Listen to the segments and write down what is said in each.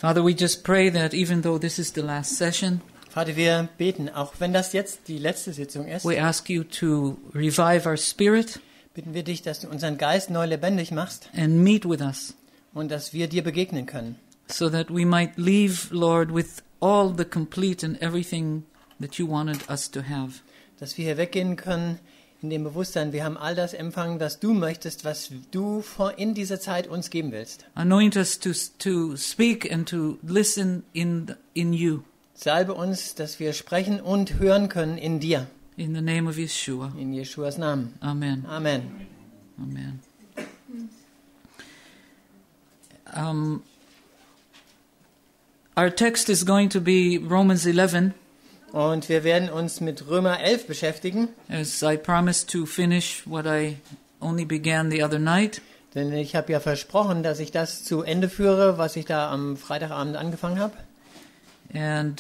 Father, we just pray that even though this is the last session, Vater, wir beten, auch wenn das jetzt die letzte Sitzung ist, we ask you to revive our spirit bitten wir dich, dass du unseren Geist neu lebendig machst and meet with us, und dass wir dir begegnen können, so that we might leave, Lord, with all the complete and everything that you wanted us to have. dass wir hier weggehen können in dem Bewusstsein, wir haben all das empfangen, was du möchtest, was du in dieser Zeit uns geben willst. Anoint us to speak and to listen in you. Salbe uns, dass wir sprechen und hören können in dir. In the name of Yeshua. In Jeschuas Namen. Amen. Amen. Amen. Our text is going to be Romans 11, Und wir werden uns mit Römer 11 beschäftigen, as I promised to finish what I only began the other night. denn ich habe ja versprochen, dass ich das zu Ende führe, was ich da am Freitagabend angefangen habe. And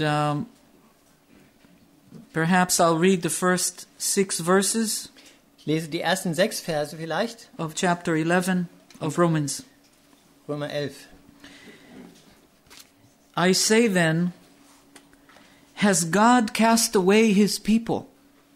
perhaps I'll read the first 6 verses Ich lese die ersten 6 Verse vielleicht, of chapter 11 of Romans. Römer 11. I say then, has God cast away his people?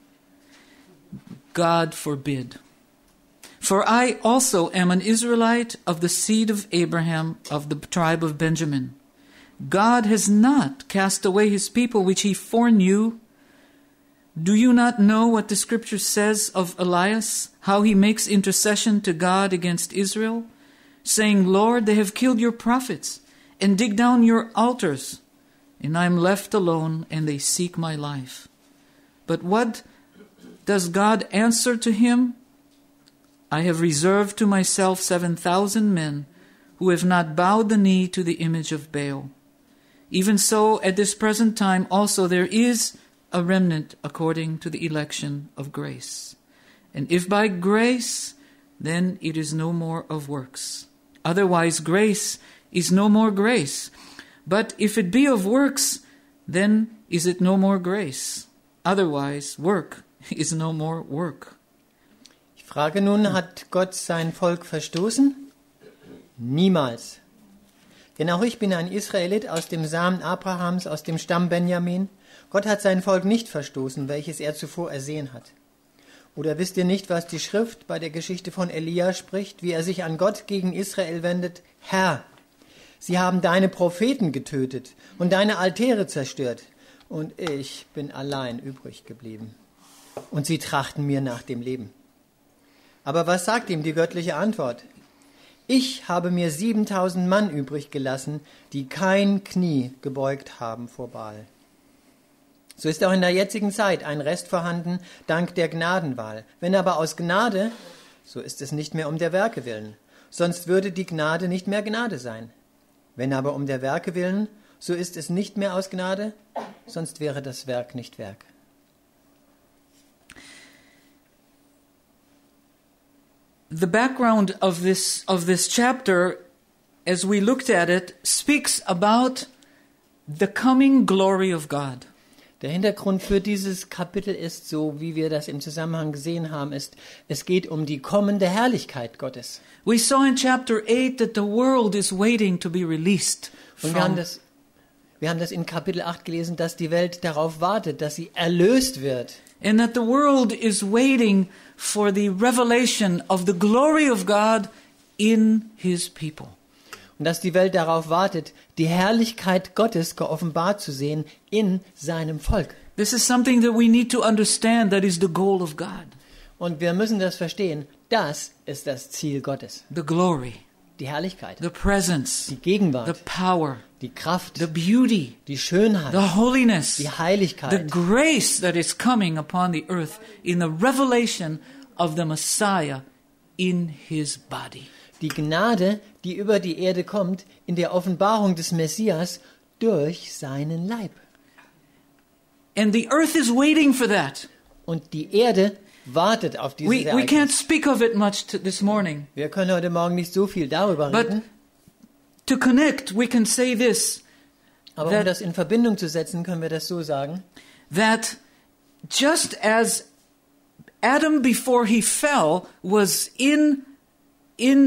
God forbid. For I also am an Israelite of the seed of Abraham, of the tribe of Benjamin. God has not cast away his people which he foreknew. Do you not know what the scripture says of Elias, how he makes intercession to God against Israel, saying, Lord, they have killed your prophets and dig down your altars, and I am left alone, and they seek my life. But what does God answer to him? I have reserved to myself 7,000 men who have not bowed the knee to the image of Baal. Even so, at this present time also there is a remnant according to the election of grace. And if by grace, then it is no more of works. Otherwise grace is no more grace. But if it be of works, then is it no more grace. Otherwise work is no more work. Ich frage nun, hat Gott sein Volk verstoßen? Niemals. Denn auch ich bin ein Israelit aus dem Samen Abrahams, aus dem Stamm Benjamin. Gott hat sein Volk nicht verstoßen, welches er zuvor ersehen hat. Oder wisst ihr nicht, was die Schrift bei der Geschichte von Elia spricht, wie er sich an Gott gegen Israel wendet? Herr, sie haben deine Propheten getötet und deine Altäre zerstört, und ich bin allein übrig geblieben. Und sie trachten mir nach dem Leben. Aber was sagt ihm die göttliche Antwort? Ich habe mir 7.000 Mann übrig gelassen, die kein Knie gebeugt haben vor Baal. So ist auch in der jetzigen Zeit ein Rest vorhanden, dank der Gnadenwahl. Wenn aber aus Gnade, so ist es nicht mehr um der Werke willen. Sonst würde die Gnade nicht mehr Gnade sein. Wenn aber um der Werke willen, so ist es nicht mehr aus Gnade, sonst wäre das Werk nicht Werk. The background of this chapter, as we looked at it, speaks about the coming glory of God. Der Hintergrund für dieses Kapitel ist, so wie wir das im Zusammenhang gesehen haben, es geht um die kommende Herrlichkeit Gottes. We saw in chapter 8 that the world is waiting to be released Und wir haben das in Kapitel 8 gelesen, dass die Welt darauf wartet, dass sie erlöst wird. and that the world is waiting for the revelation of the glory of God in his people. Und dass die Welt darauf wartet, die Herrlichkeit Gottes geoffenbart zu sehen in seinem Volk. This is something that we need to understand, that is the goal of God. Und wir müssen das verstehen, das ist das Ziel Gottes. The glory, Die Herrlichkeit, the presence, die the Gegenwart, power, die Kraft, the beauty, die Schönheit, the holiness, die the Heiligkeit, grace that is coming upon the earth in the revelation of the Messiah in his body. die Gnade, die über die Erde kommt, in der Offenbarung des Messias durch seinen Leib. And the earth is waiting for that. Und die Erde wartet auf dieses We can't Ereignis. speak of it much this morning. Wir können heute Morgen nicht so viel darüber But reden, to connect, we can say this, aber that- um das in Verbindung zu setzen, können wir das so sagen, that just as Adam before he fell was in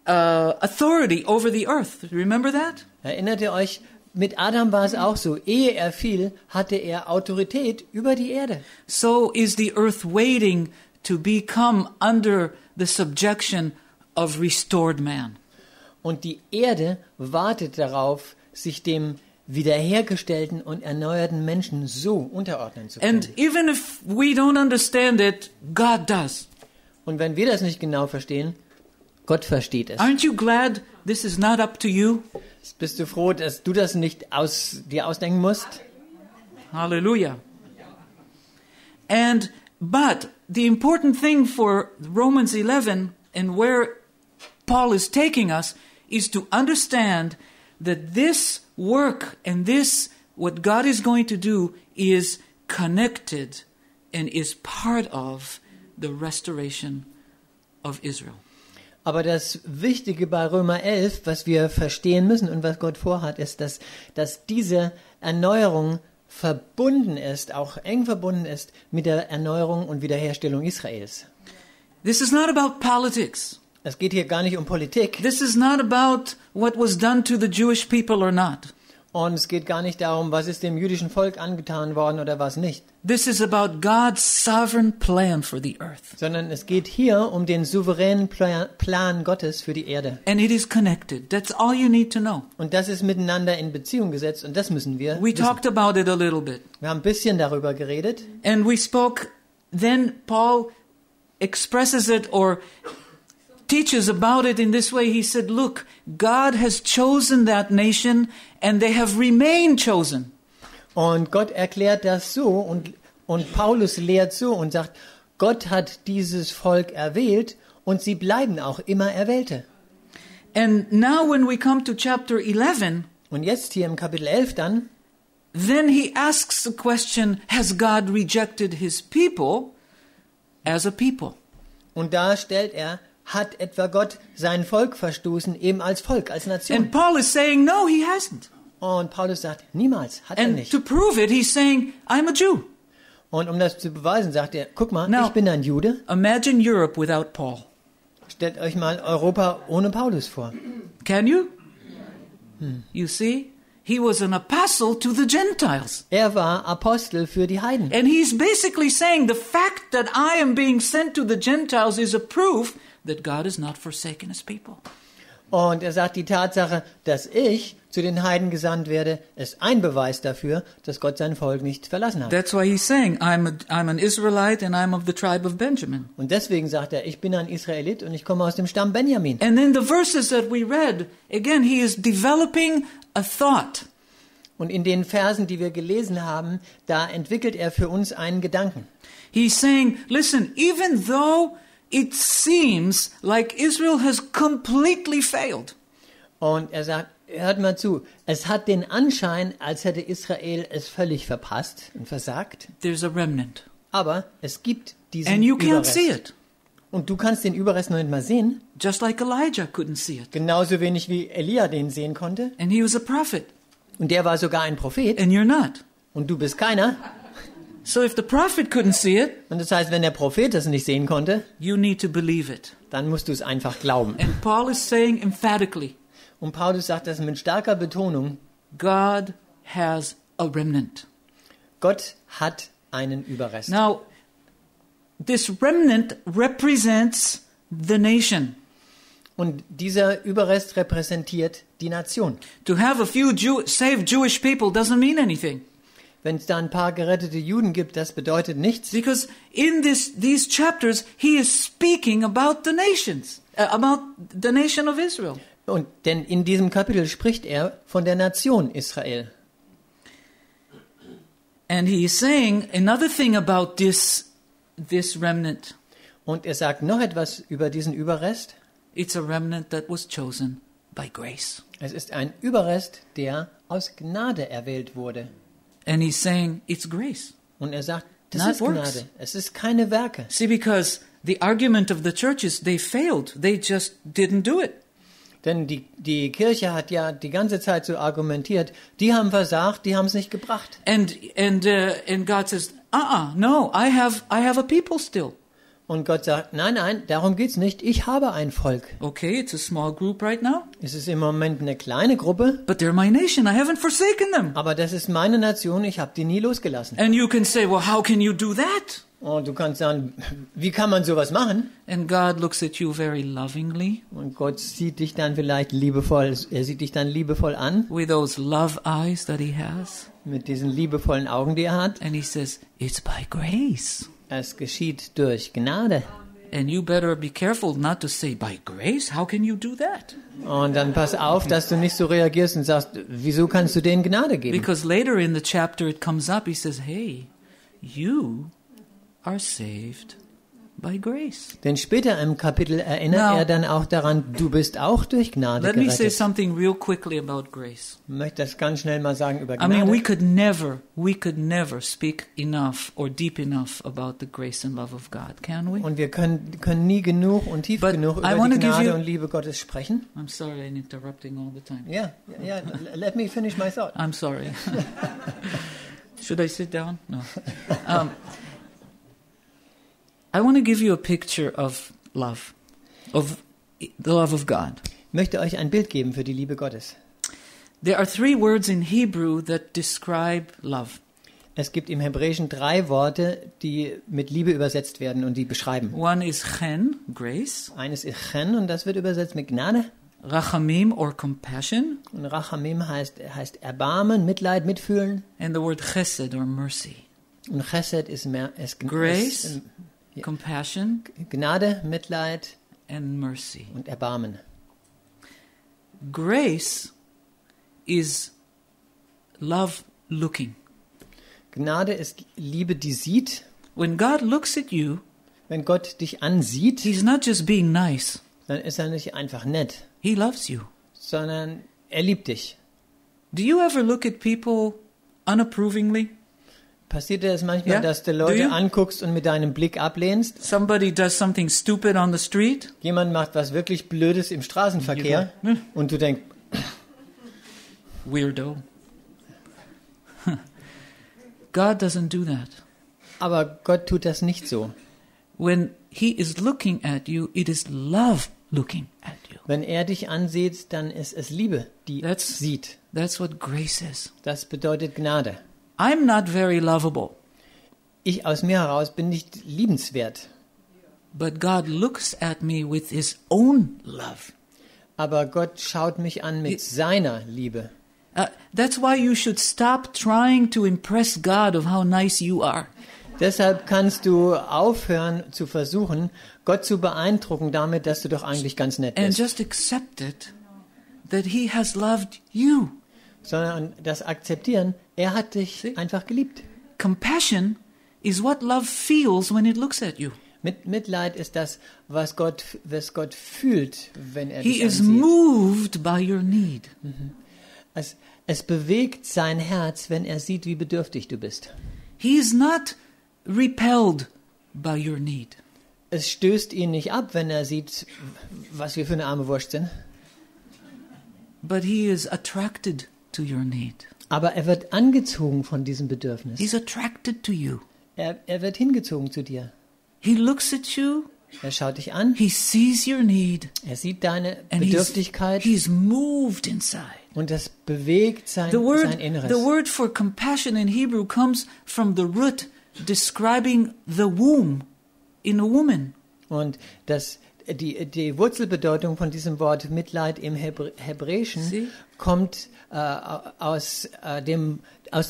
authority over the earth. Remember that? Erinnert ihr euch, mit Adam war es auch so. Ehe er fiel, hatte er Autorität über die Erde. So is the earth waiting to become under the subjection of restored man. Und die Erde wartet darauf, sich dem wiederhergestellten und erneuerten Menschen so unterordnen zu können. And even if we don't understand it, God does. Und wenn wir das nicht genau verstehen, Gott versteht es. Aren't you glad this is not up to you? Bist du froh, dass du das nicht dir ausdenken musst? Hallelujah. But the important thing for Romans 11 and where Paul is taking us is to understand that this work and this, what God is going to do, is connected and is part of the restoration of Israel. Aber das Wichtige bei Römer 11, was wir verstehen müssen und was Gott vorhat, ist, dass diese Erneuerung verbunden ist, auch eng verbunden ist mit der Erneuerung und Wiederherstellung Israels. This is not about politics. Es geht hier gar nicht um Politik. This is not about what was done to the Jewish people or not. Und es geht gar nicht darum, was ist dem jüdischen Volk angetan worden oder was nicht. This is about God's sovereign plan for the earth. Sondern es geht hier um den souveränen Plan Gottes für die Erde. And it is connected. That's all you need to know. Und das ist miteinander in Beziehung gesetzt und das müssen wir We wissen. talked about it a little bit. Wir haben ein bisschen darüber geredet. And we spoke, then Paul expresses it or teaches about it in this way. He said, look, God has chosen that nation and they have remained chosen. Und Gott erklärt das so und Paulus lehrt so und sagt, Gott hat dieses Volk erwählt und sie bleiben auch immer Erwählte. And now when we come to chapter 11, Und jetzt hier im Kapitel 11 dann, then he asks the question, has God rejected his people as a people? und da stellt er, hat etwa Gott sein Volk verstoßen, eben als Volk, als Nation. And Paul is saying, no, he hasn't. Und Paulus sagt, niemals, hat er And nicht. to prove it, he's saying, I'm a Jew. Und um das zu beweisen, sagt er, guck mal, Now- ich bin ein Jude. Imagine Europe without Paul. Stellt euch mal Europa ohne Paulus vor. Can you? You see? He was an apostle to the Gentiles. Er war Apostel für die Heiden. And he's basically saying the fact that I am being sent to the Gentiles is a proof that God has not forsaken his people. Und er sagt, die Tatsache, dass ich zu den Heiden gesandt werde, ist ein Beweis dafür, dass Gott sein Volk nicht verlassen hat. That's why he's saying, I'm an Israelite and I'm of the tribe of Benjamin. Und deswegen sagt er, ich bin ein Israelit und ich komme aus dem Stamm Benjamin. And then the verses that we read, again, he is developing a thought. Und in den Versen, die wir gelesen haben, da entwickelt er für uns einen Gedanken. He's saying, listen, even though it seems like Israel has completely failed, Und er sagt, hört mal zu, es hat den Anschein, als hätte Israel es völlig verpasst und versagt, there's a remnant. aber es gibt diesen And you can't Überrest. see it. Und du kannst den Überrest noch nicht mal sehen, Just like Elijah couldn't see it. genauso wenig wie Elia den sehen konnte. And he was a prophet, Und der war sogar ein Prophet and you're not. und du bist keiner. So if the prophet couldn't see it, Und das heißt, wenn der Prophet das nicht sehen konnte, you need to believe it. dann musst du es einfach glauben. And Paul is saying emphatically, Und Paulus sagt das mit starker Betonung, God has a remnant. Gott hat einen Überrest. Now, this remnant represents the nation. Und dieser Überrest repräsentiert die Nation. To have a few saved Jewish people doesn't mean anything. Wenn es da ein paar gerettete Juden gibt, das bedeutet nichts. Because in these chapters, he is speaking about the nations, about the nation of Israel. Und denn in diesem Kapitel spricht er von der Nation Israel. And he is saying another thing about this remnant. Und er sagt noch etwas über diesen Überrest. It's a remnant that was chosen by grace. Es ist ein Überrest, der aus Gnade erwählt wurde. And he's saying it's grace. Und er sagt, das Not ist works. Gnade. Es ist keine Werke. See, because the argument of the church is they failed. They just didn't do it. Denn die Kirche hat ja die ganze Zeit so argumentiert, die haben versagt, die haben es nicht gebracht. And God says, no, I have a people still. Und Gott sagt, nein, nein, darum geht's nicht. Ich habe ein Volk. Okay, it's a small group right now, Es ist im Moment eine kleine Gruppe, but they're my nation. I haven't forsaken them. aber das ist meine Nation. Ich habe die nie losgelassen. And you can say, well, how can you do that? Und du kannst sagen, wie kann man sowas machen? And God looks at you very lovingly Und Gott sieht dich dann vielleicht liebevoll, er sieht dich dann liebevoll an, with those love eyes that he has. mit diesen liebevollen Augen, die er hat. And he says, it's by grace. Es geschieht durch Gnade. And you better be careful not to say, by grace? How can you do that? Und dann pass auf, dass du nicht so reagierst und sagst, wieso kannst du denen Gnade geben? Because later in the chapter it comes up, he says, hey, you are saved by grace. Denn später im Kapitel erinnert Now, er dann auch daran, du bist auch durch Gnade Let me say gerettet. something real quickly about grace. Ich möchte das ganz schnell mal sagen über I mean, we Gnade. could never speak enough or deep enough about the grace and love of God, can we? Und wir können nie genug und tief But genug I über wanna die give Gnade you- und Liebe Gottes sprechen. I'm sorry I'm interrupting all the time. Ja, let me finish my thought. I'm sorry. Should I sit down? No. I want to give you a picture of love, of the love of God. Ich möchte euch ein Bild geben für die Liebe Gottes. There are 3 words in Hebrew that describe love. Es gibt im Hebräischen 3 Worte, die mit Liebe übersetzt werden und die beschreiben. One is chen, grace, Eines ist Chen und das wird übersetzt mit Gnade. rachamim or compassion, Und Rachamim heißt Erbarmen, Mitleid, Mitfühlen. and the word chesed or mercy. Und Chesed ist Grace, ist, compassion, Gnade, Mitleid and mercy. und Erbarmen. Grace is love looking. Gnade ist Liebe, die sieht. When God looks at you, Wenn Gott dich ansieht, He's not just being nice. dann ist er nicht einfach nett, He loves you. sondern er liebt dich. Do you ever look at people unapprovingly? Passiert dir das manchmal, Ja, dass du do Leute you? anguckst und mit deinem Blick ablehnst? Somebody does something stupid on the street? Jemand macht was wirklich Blödes im Straßenverkehr You go, und du denkst, Weirdo. God doesn't do that. aber Gott tut das nicht so. When He is looking at you, it is love looking at you. Wenn er dich ansieht, dann ist es Liebe, die That's- sieht. That's what grace is. Das bedeutet Gnade. I'm not very lovable, Ich aus mir heraus bin nicht liebenswert, but God looks at me with His own love. aber Gott schaut mich an mit seiner Liebe. That's why you should stop trying to impress God of how nice you are. Deshalb kannst du aufhören zu versuchen, Gott zu beeindrucken damit, dass du doch eigentlich ganz nett And bist. just accept it, that He has loved you. Sondern das akzeptieren, er hat dich See? einfach geliebt. Compassion is what love feels when it looks at you. Mitleid ist das, was Gott fühlt, wenn er He dich is ansieht. moved by your need. Es bewegt sein Herz, wenn er sieht, wie bedürftig du bist. He is not repelled by your need. Es stößt ihn nicht ab, wenn er sieht, was wir für eine arme Wurst sind. But He is attracted to your need. Aber er wird angezogen von diesem Bedürfnis. He's attracted to you. Er wird hingezogen zu dir. He looks at you. Er schaut dich an. He sees your need. Er sieht deine And Bedürftigkeit. he's moved inside. Und das bewegt sein The Inneres. word for compassion in Hebrew comes from the root describing the womb in a woman. Und die Wurzelbedeutung von diesem Wort Mitleid im Hebräischen Sie? kommt aus dem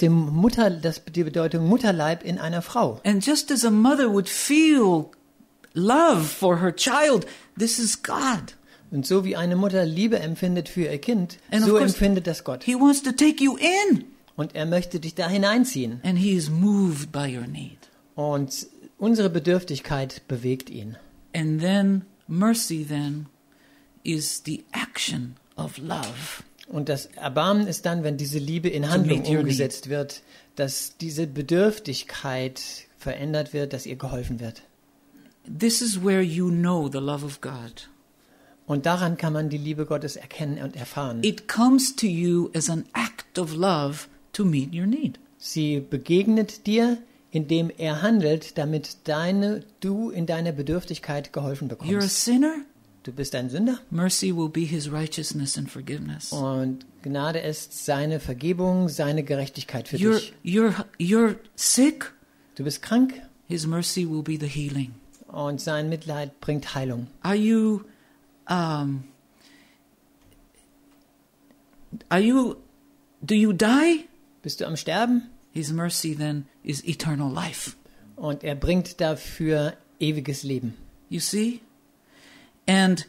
die Bedeutung Mutterleib in einer Frau. And just as a mother would feel love for her child, this is God. Und so wie eine Mutter Liebe empfindet für ihr Kind, And of so course, empfindet das Gott. He wants to take you in. Und er möchte dich da hineinziehen. And He is moved by your need. Und unsere Bedürftigkeit bewegt ihn. And then mercy then is the action of love. Und das Erbarmen ist dann, wenn diese Liebe in Handlung meet your umgesetzt wird, dass diese Bedürftigkeit verändert wird, dass ihr geholfen wird. This is where you know the love of God. Und daran kann man die Liebe Gottes erkennen und erfahren. It comes to you as an act of love to meet your need. Sie begegnet dir indem er handelt, damit du in deiner Bedürftigkeit geholfen You're a bekommst. sinner? Du bist ein Sünder Mercy will be his righteousness and forgiveness. und Gnade ist seine Vergebung, seine Gerechtigkeit für You're, dich. you're sick? Du bist krank His mercy will be the healing. und sein Mitleid bringt Heilung. Are you, do you die? Bist du am Sterben? His mercy then is eternal life. Und er bringt dafür ewiges Leben. You see? And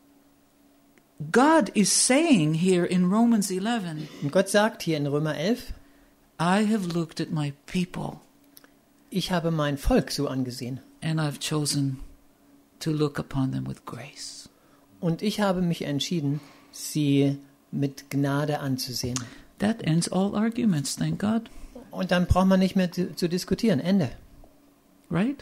God is saying here in Romans 11, Und Gott sagt hier in Römer 11, I have looked at my people ich habe mein Volk so angesehen and I've chosen to look upon them with grace. und ich habe mich entschieden, sie mit Gnade anzusehen. That ends all arguments, thank God. Und dann braucht man nicht mehr zu diskutieren. Ende. Right?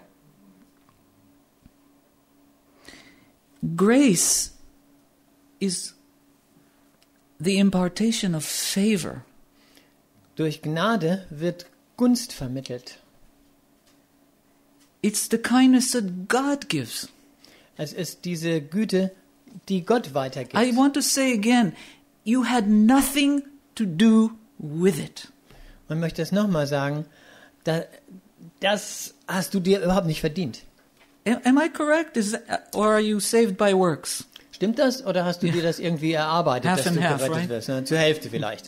Grace is the impartation of favor. Durch Gnade wird Gunst vermittelt. It's the kindness that God gives. Es ist diese Güte, die Gott weitergibt. I want to say again, you had nothing to do with it. Man möchte es nochmal sagen, das hast du dir überhaupt nicht verdient. Am I correct? Or are you saved by works? Stimmt das oder hast du dir das irgendwie erarbeitet, Half dass and du half, gerettet right? wirst? Ne? Zur Hälfte vielleicht.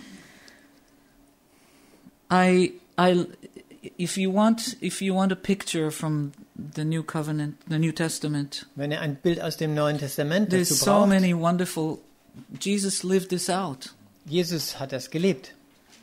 If you want a picture from the New Covenant, the New Testament, Wenn ihr ein Bild aus dem Neuen Testament there's dazu so braucht, many wonderful. Jesus lived this out. Jesus hat das gelebt.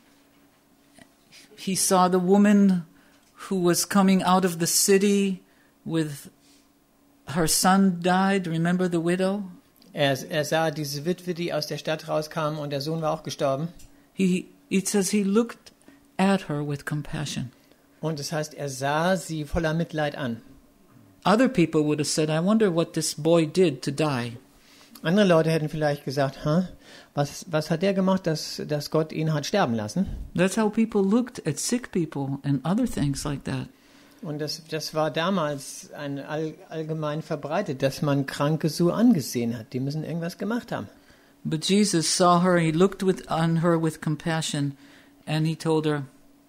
He saw the woman who was coming out of the city with her son died. Remember the widow? Er sah diese Witwe, die aus der Stadt rauskam und der Sohn war auch gestorben. It says he looked at her with compassion. Und das heißt, er sah sie voller Mitleid an. Other people would have said, I wonder what this boy did to die. Andere Leute hätten vielleicht gesagt, was hat der gemacht, dass Gott ihn hat sterben lassen? That's how people looked at sick people and other things like that. Und das war damals allgemein verbreitet, dass man Kranke so angesehen hat. Die müssen irgendwas gemacht haben. But Jesus saw her, he looked on her with compassion, and he told her,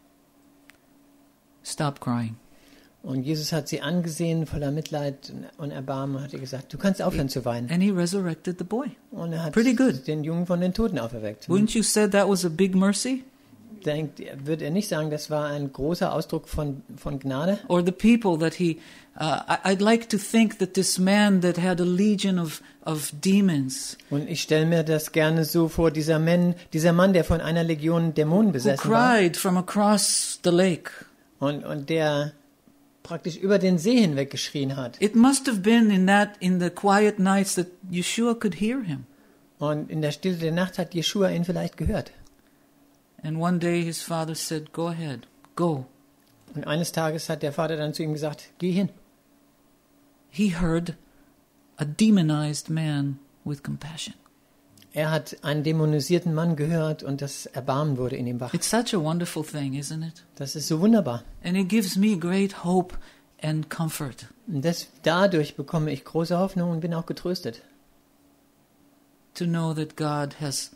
stop crying. Und Jesus hat sie angesehen, voller Mitleid und Erbarmen, und hat ihr gesagt, du kannst aufhören zu weinen. And he resurrected the boy. Und er hat Pretty good. den Jungen von den Toten auferweckt. Wouldn't you say that was a big mercy? Würde er nicht sagen, das war ein großer Ausdruck von Gnade? Or the people that I'd like to think that this man that had a legion of demons, Und ich stelle mir das gerne so vor, dieser Mann, der von einer Legion Dämonen who besessen war cried from across the lake. und der praktisch über den See hinweg geschrien hat. It must have been in the quiet nights that Yeshua could hear him. Und in der Stille der Nacht hat Jeschua ihn vielleicht gehört. And one day his father said, go ahead, go. Und eines Tages hat der Vater dann zu ihm gesagt, geh hin. He heard a demonized man with compassion. Er hat einen dämonisierten Mann gehört und das Erbarmen wurde in ihm wach. It's such a wonderful thing, isn't it? Das ist so wunderbar. And it gives me great hope and comfort. Und dadurch bekomme ich große Hoffnung und bin auch getröstet. To know that God has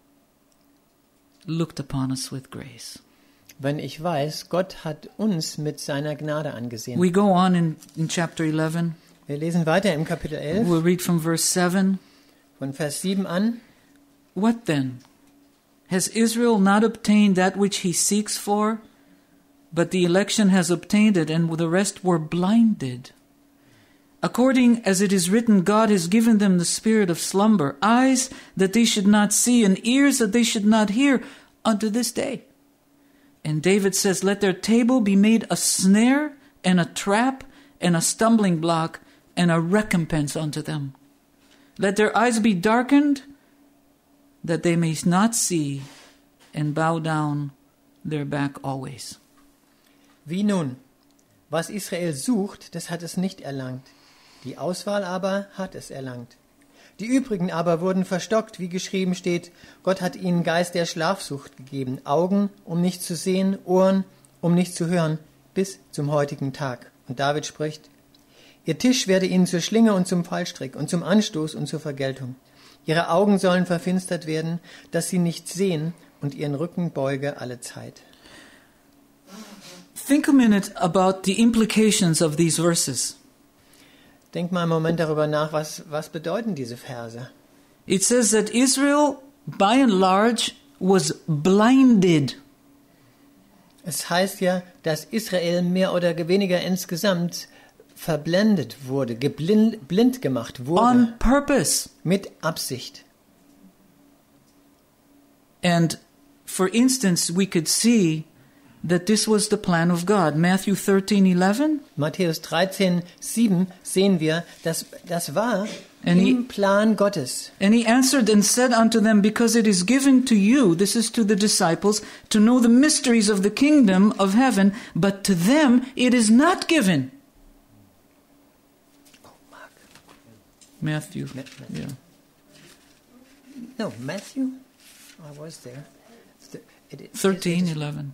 looked upon us with grace. Wenn ich weiß, Gott hat uns mit seiner Gnade angesehen. We go on in chapter 11. Wir lesen weiter im Kapitel 11, We'll read from verse 7. von Vers 7 an. What then? Has Israel not obtained that which he seeks for? But the election has obtained it, and the rest were blinded. According as it is written, God has given them the spirit of slumber, eyes that they should not see, and ears that they should not hear, unto this day. And David says, let their table be made a snare and a trap and a stumbling block and a recompense unto them. Let their eyes be darkened, that they may not see, and bow down their back always. Wie nun? Was Israel sucht, das hat es nicht erlangt. Die Auswahl aber hat es erlangt. Die übrigen aber wurden verstockt, wie geschrieben steht, Gott hat ihnen Geist der Schlafsucht gegeben, Augen, um nicht zu sehen, Ohren, um nicht zu hören, bis zum heutigen Tag. Und David spricht, ihr Tisch werde ihnen zur Schlinge und zum Fallstrick und zum Anstoß und zur Vergeltung. Ihre Augen sollen verfinstert werden, dass sie nichts sehen und ihren Rücken beuge alle Zeit. Think a minute about the implications of these verses. Denk mal einen Moment darüber nach, was bedeuten diese Verse? It says that Israel, by and large, was blinded. Es heißt ja, dass Israel mehr oder weniger insgesamt verblendet wurde, blind gemacht wurde. On purpose. Mit Absicht. And for instance, we could see that this was the plan of God. Matthew 13:11. Matthäus 13:7 sehen wir, dass das war im Plan Gottes. And he answered and said unto them, because it is given to you, this is to the disciples, to know the mysteries of the kingdom of heaven, but to them it is not given. Matthew. Yeah. No, Matthew? I was there. 13:11.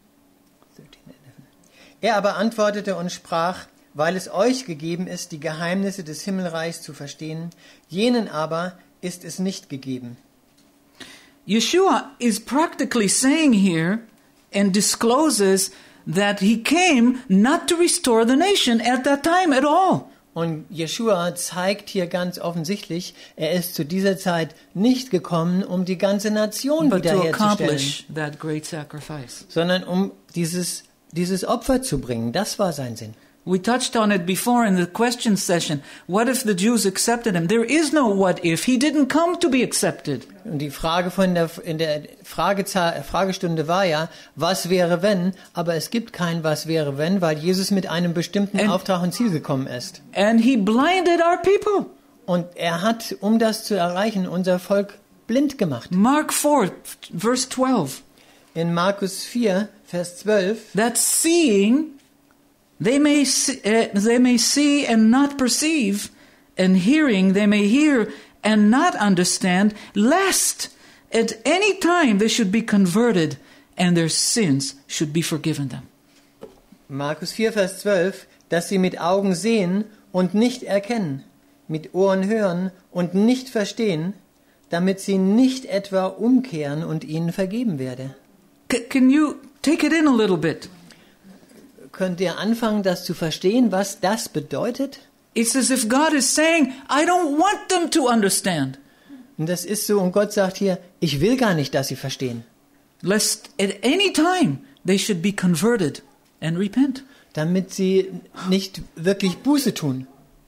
Er aber antwortete und sprach, weil es euch gegeben ist, die Geheimnisse des Himmelreichs zu verstehen, jenen aber ist es nicht gegeben. Yeshua is practically saying here and discloses that he came not to restore the nation at that time at all. Und Jeschua zeigt hier ganz offensichtlich, er ist zu dieser Zeit nicht gekommen, um die ganze Nation but to wiederherzustellen, accomplish that great sacrifice. sondern um dieses Opfer zu bringen. Das war sein Sinn. We touched on it before in the question session. What if the Jews accepted him? There is no what if. He didn't come to be accepted. Und die Frage in der Fragestunde war ja, was wäre wenn? Aber es gibt kein was wäre wenn, weil Jesus mit einem bestimmten Auftrag und Ziel gekommen ist. And he blinded our people. Und er hat, um das zu erreichen, unser Volk blind gemacht. Mark 4, verse 12. In Markus 4, Vers 12. That seeing, they may see and not perceive, and hearing they may hear and not understand, lest at any time they should be converted and their sins should be forgiven them. Markus 4, Vers 12, dass sie mit Augen sehen und nicht erkennen, mit Ohren hören und nicht verstehen, damit sie nicht etwa umkehren und ihnen vergeben werde. Can you take it in a little bit? Könnt ihr anfangen, das zu verstehen, was das bedeutet? It's as if God is saying, I don't want them to understand. Und das ist so, und Gott sagt hier, ich will gar nicht, dass sie verstehen. Lest at any time they should be converted and repent. Damit sie nicht wirklich Buße tun.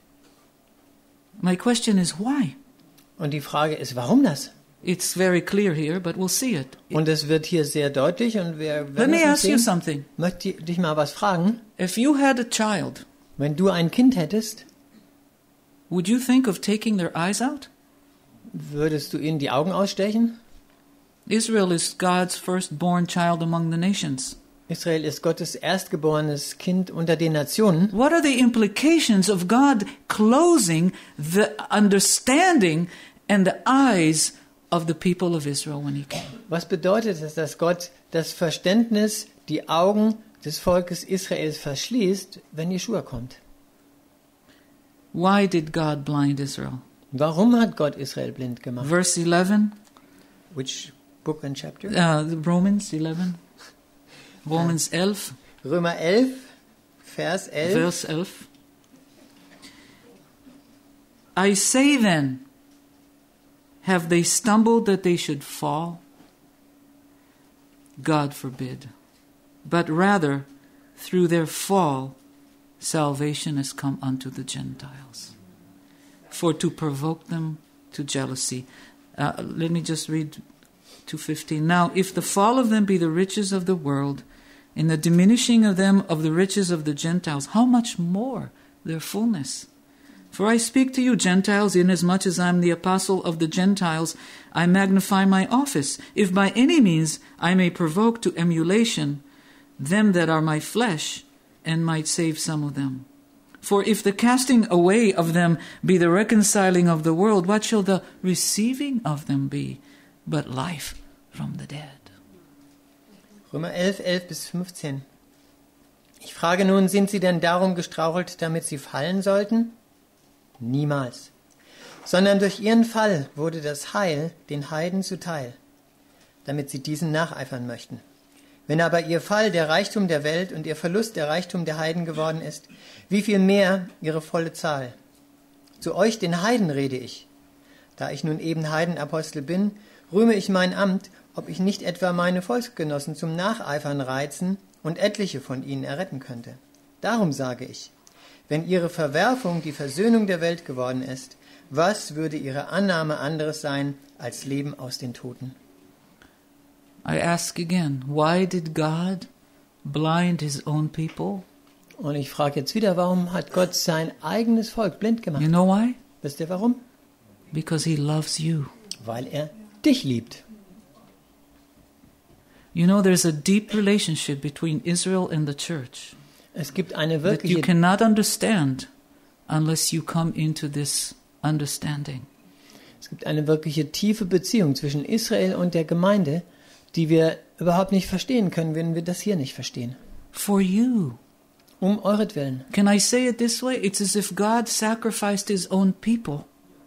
My question is why? Und die Frage ist, warum das? It's very clear here, but we'll see it. Und es wird hier sehr deutlich, und wir Let werden me es ask you sehen. something. Möchte ich dich mal was fragen? If you had a child, Wenn du ein Kind hättest, would you think of taking their eyes out? würdest du ihnen die Augen ausstechen? Israel is God's firstborn child among the nations. Israel ist Gottes erstgeborenes Kind unter den Nationen. What are the implications of God closing the understanding and the eyes of the people of Israel when he came? Was bedeutet es, dass Gott das Verständnis, die Augen des Volkes Israels verschließt, wenn Jeschua kommt? Why did God blind Israel? Warum hat Gott Israel blind gemacht? Verse 11, Which book and chapter? Romans 11. Romans 11, Römer 11, Vers 11. verse 11. I say then, have they stumbled that they should fall? God forbid. But rather, through their fall, salvation has come unto the Gentiles, for to provoke them to jealousy. Let me just read 2:15. Now, if the fall of them be the riches of the world, and the diminishing of them of the riches of the Gentiles, how much more their fullness? For I speak to you, Gentiles, inasmuch as I am the apostle of the Gentiles, I magnify my office, if by any means I may provoke to emulation them that are my flesh, and might save some of them. For if the casting away of them be the reconciling of the world, what shall the receiving of them be, but life from the dead? Römer 11, 11 bis 15. Ich frage nun, sind sie denn darum gestrauchelt, damit sie fallen sollten? Niemals. Sondern durch ihren Fall wurde das Heil den Heiden zuteil, damit sie diesen nacheifern möchten. Wenn aber ihr Fall der Reichtum der Welt und ihr Verlust der Reichtum der Heiden geworden ist, wie viel mehr ihre volle Zahl? Zu euch, den Heiden, rede ich. Da ich nun eben Heidenapostel bin, rühme ich mein Amt, ob ich nicht etwa meine Volksgenossen zum Nacheifern reizen und etliche von ihnen erretten könnte. Darum sage ich, wenn ihre Verwerfung die Versöhnung der Welt geworden ist, was würde ihre Annahme anderes sein als Leben aus den Toten? I ask again, why did God blind his own people? Und ich frage jetzt wieder, warum hat Gott sein eigenes Volk blind gemacht? You know why? Wisst ihr warum? Because he loves you. Weil er dich liebt. You know, there's a deep relationship between Israel and the church Es gibt eine that you wirkliche, cannot understand unless you come into this understanding. es gibt eine wirkliche tiefe Beziehung zwischen Israel und der Gemeinde, die wir überhaupt nicht verstehen können, wenn wir das hier nicht verstehen. For you. Um euretwillen. Can I say it this way? It's as if God sacrificed his own people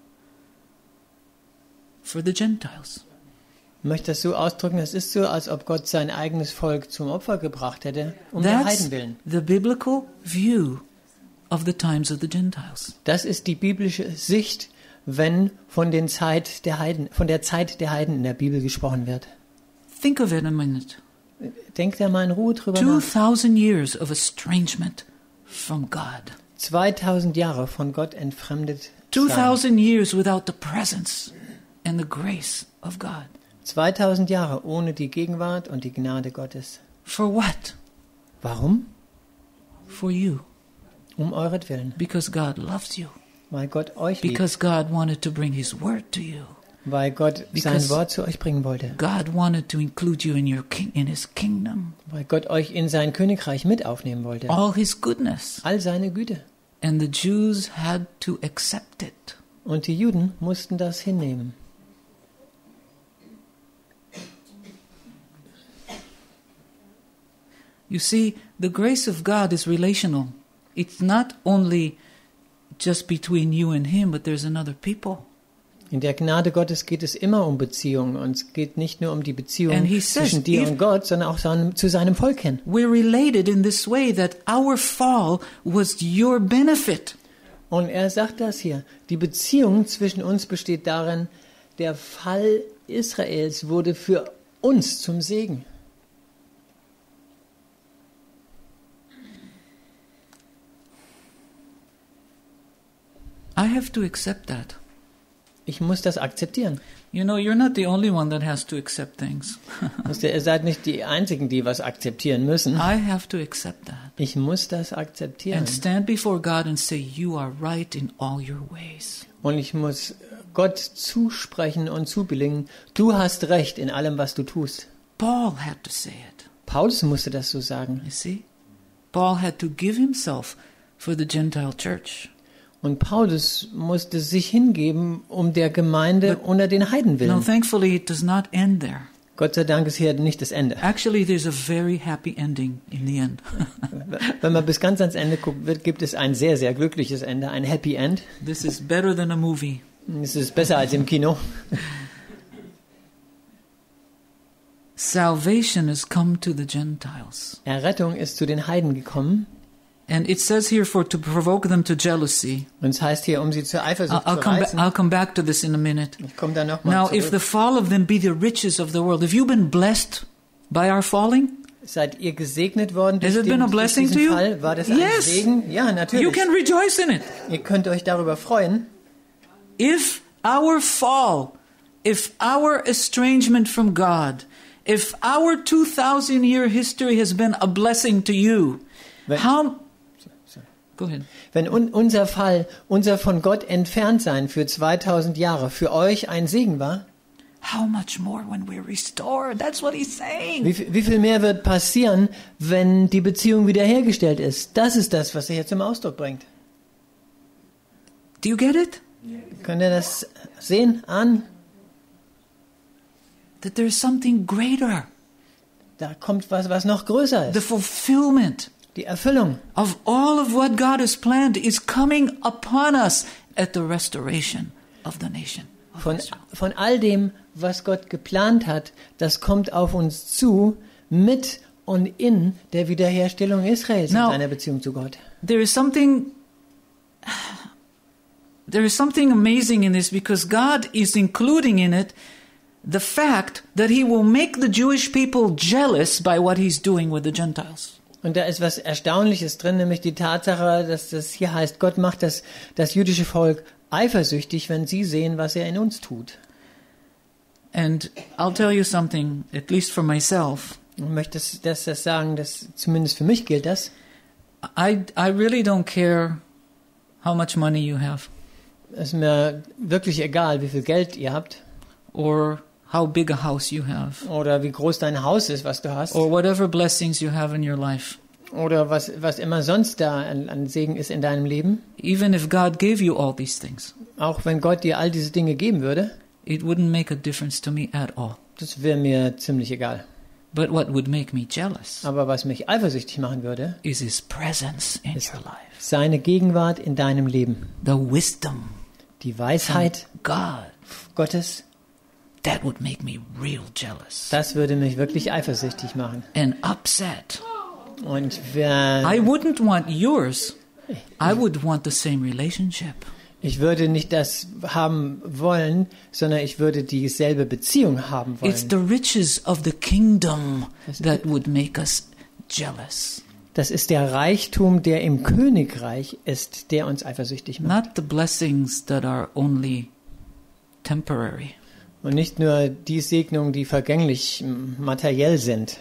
for the Gentiles. Ich möchte das so ausdrücken, es ist so, als ob Gott sein eigenes Volk zum Opfer gebracht hätte, um der That's Heiden willen. the biblical view of the times of the Gentiles. Das ist die biblische Sicht, wenn von der Zeit der Heiden in der Bibel gesprochen wird. Think of it a minute. Denkt da mal in Ruhe drüber nach. 2,000 years of estrangement from God. 2000 Jahre von Gott entfremdet sein. 2,000 years without the presence and the grace of God. 2000 Jahre ohne die Gegenwart und die Gnade Gottes. For what? Warum? For you. Um euretwillen. Because God loves you. Weil Gott euch liebt. Because God wanted to bring his word to you. Weil Gott Because sein Wort zu euch bringen wollte. God wanted to include you in his kingdom. Weil Gott euch in sein Königreich mit aufnehmen wollte. All his goodness. All seine Güte. And the Jews had to accept it. Und die Juden mussten das hinnehmen. You see, the grace of God is relational. It's not only just between you and him, but there's another people. In der Gnade Gottes geht es immer um Beziehungen. Und es geht nicht nur um die Beziehung And he says, zwischen dir und Gott, sondern auch zu seinem Volk hin. We're related in this way that our fall was your benefit. Und er sagt das hier. Die Beziehung zwischen uns besteht darin, der Fall Israels wurde für uns zum Segen. I have to accept that. Ich muss das akzeptieren. You know, you're not the only one that has to accept things. Ihr seid nicht die Einzigen, die was akzeptieren müssen. I have to accept that. Ich muss das akzeptieren. And stand before God and say, you are right in all your ways. Und ich muss Gott zusprechen und zubilligen, du hast recht in allem, was du tust. Paul had to say it. Paulus musste das so sagen. You see? Paul had to give himself for the Gentile church. Und Paulus musste sich hingeben, um der Gemeinde unter den Heiden No, willen. thankfully it does not end there. Gott sei Dank ist hier nicht das Ende. Actually, there's a very happy ending in the end. Wenn man bis ganz ans Ende guckt, gibt es ein sehr, sehr glückliches Ende, ein Happy End. This is better than a movie. Es ist besser als im Kino. Salvation has come to the Gentiles. Errettung ist zu den Heiden gekommen. And it says here to provoke them to jealousy. Und es heißt hier, um sie zur Eifersucht I'll zu reizen. I'll come back to this in a minute. Ich komme da nochmal Now, if the zurück. fall of them be the riches of the world, have you been blessed by our falling? Seid ihr gesegnet worden Has it been a durch blessing to diesen you? Fall? War das ein Yes. Segen? Ja, You natürlich. can rejoice in it. Ihr könnt euch darüber freuen. If our fall, if our estrangement from God, if our 2,000-year history has been a blessing to you, Wenn- how... Go ahead. Wenn unser Fall, unser von Gott entfernt sein für 2000 Jahre für euch ein Segen war, How much more when we're restored? That's what he's saying. wie viel mehr wird passieren, wenn die Beziehung wiederhergestellt ist? Das ist das, was er hier zum Ausdruck bringt. Do you get it? Könnt ihr das sehen, ahnen? That there's something greater. Da kommt was noch größer The ist. fulfillment Die Erfüllung of all of what God has planned is coming upon us at the restoration of the nation of von, Israel. von all dem, was Gott geplant hat, das kommt auf uns zu, mit und in der Wiederherstellung Israels Now- in seiner Beziehung zu Gott. There is something amazing in this because God is including in it the fact that he will make the Jewish people jealous by what he's doing with the Gentiles. Und da ist was Erstaunliches drin, nämlich die Tatsache, dass das hier heißt, Gott macht das jüdische Volk eifersüchtig, wenn sie sehen, was er in uns tut. And I'll tell you something, at least for myself. Ich möchte das sagen, dass zumindest für mich gilt das. I really don't care how much money you have Es ist mir wirklich egal, wie viel Geld ihr habt or how big a house you have oder wie groß dein Haus ist, was du hast or whatever blessings you have in your life. oder was immer sonst da an Segen ist in deinem Leben. Even if God gave you all these things, Auch wenn Gott dir all diese Dinge geben würde, it wouldn't make a difference to me at all. das wäre mir ziemlich egal. But what would make me jealous Aber was mich eifersüchtig machen würde, is his presence in your life. seine Gegenwart in deinem Leben. The wisdom Die Weisheit of God. Gottes, That would make me real jealous das würde mich wirklich eifersüchtig machen. and upset. Und I wouldn't want yours. I would want the same relationship. ich würde nicht das haben wollen, sondern ich würde dieselbe Beziehung haben It's wollen. the riches of the kingdom that would make us jealous. Das ist der Reichtum, der im Königreich ist, der uns eifersüchtig macht. Not the blessings that are only temporary. Und nicht nur die Segnungen, die vergänglich materiell sind.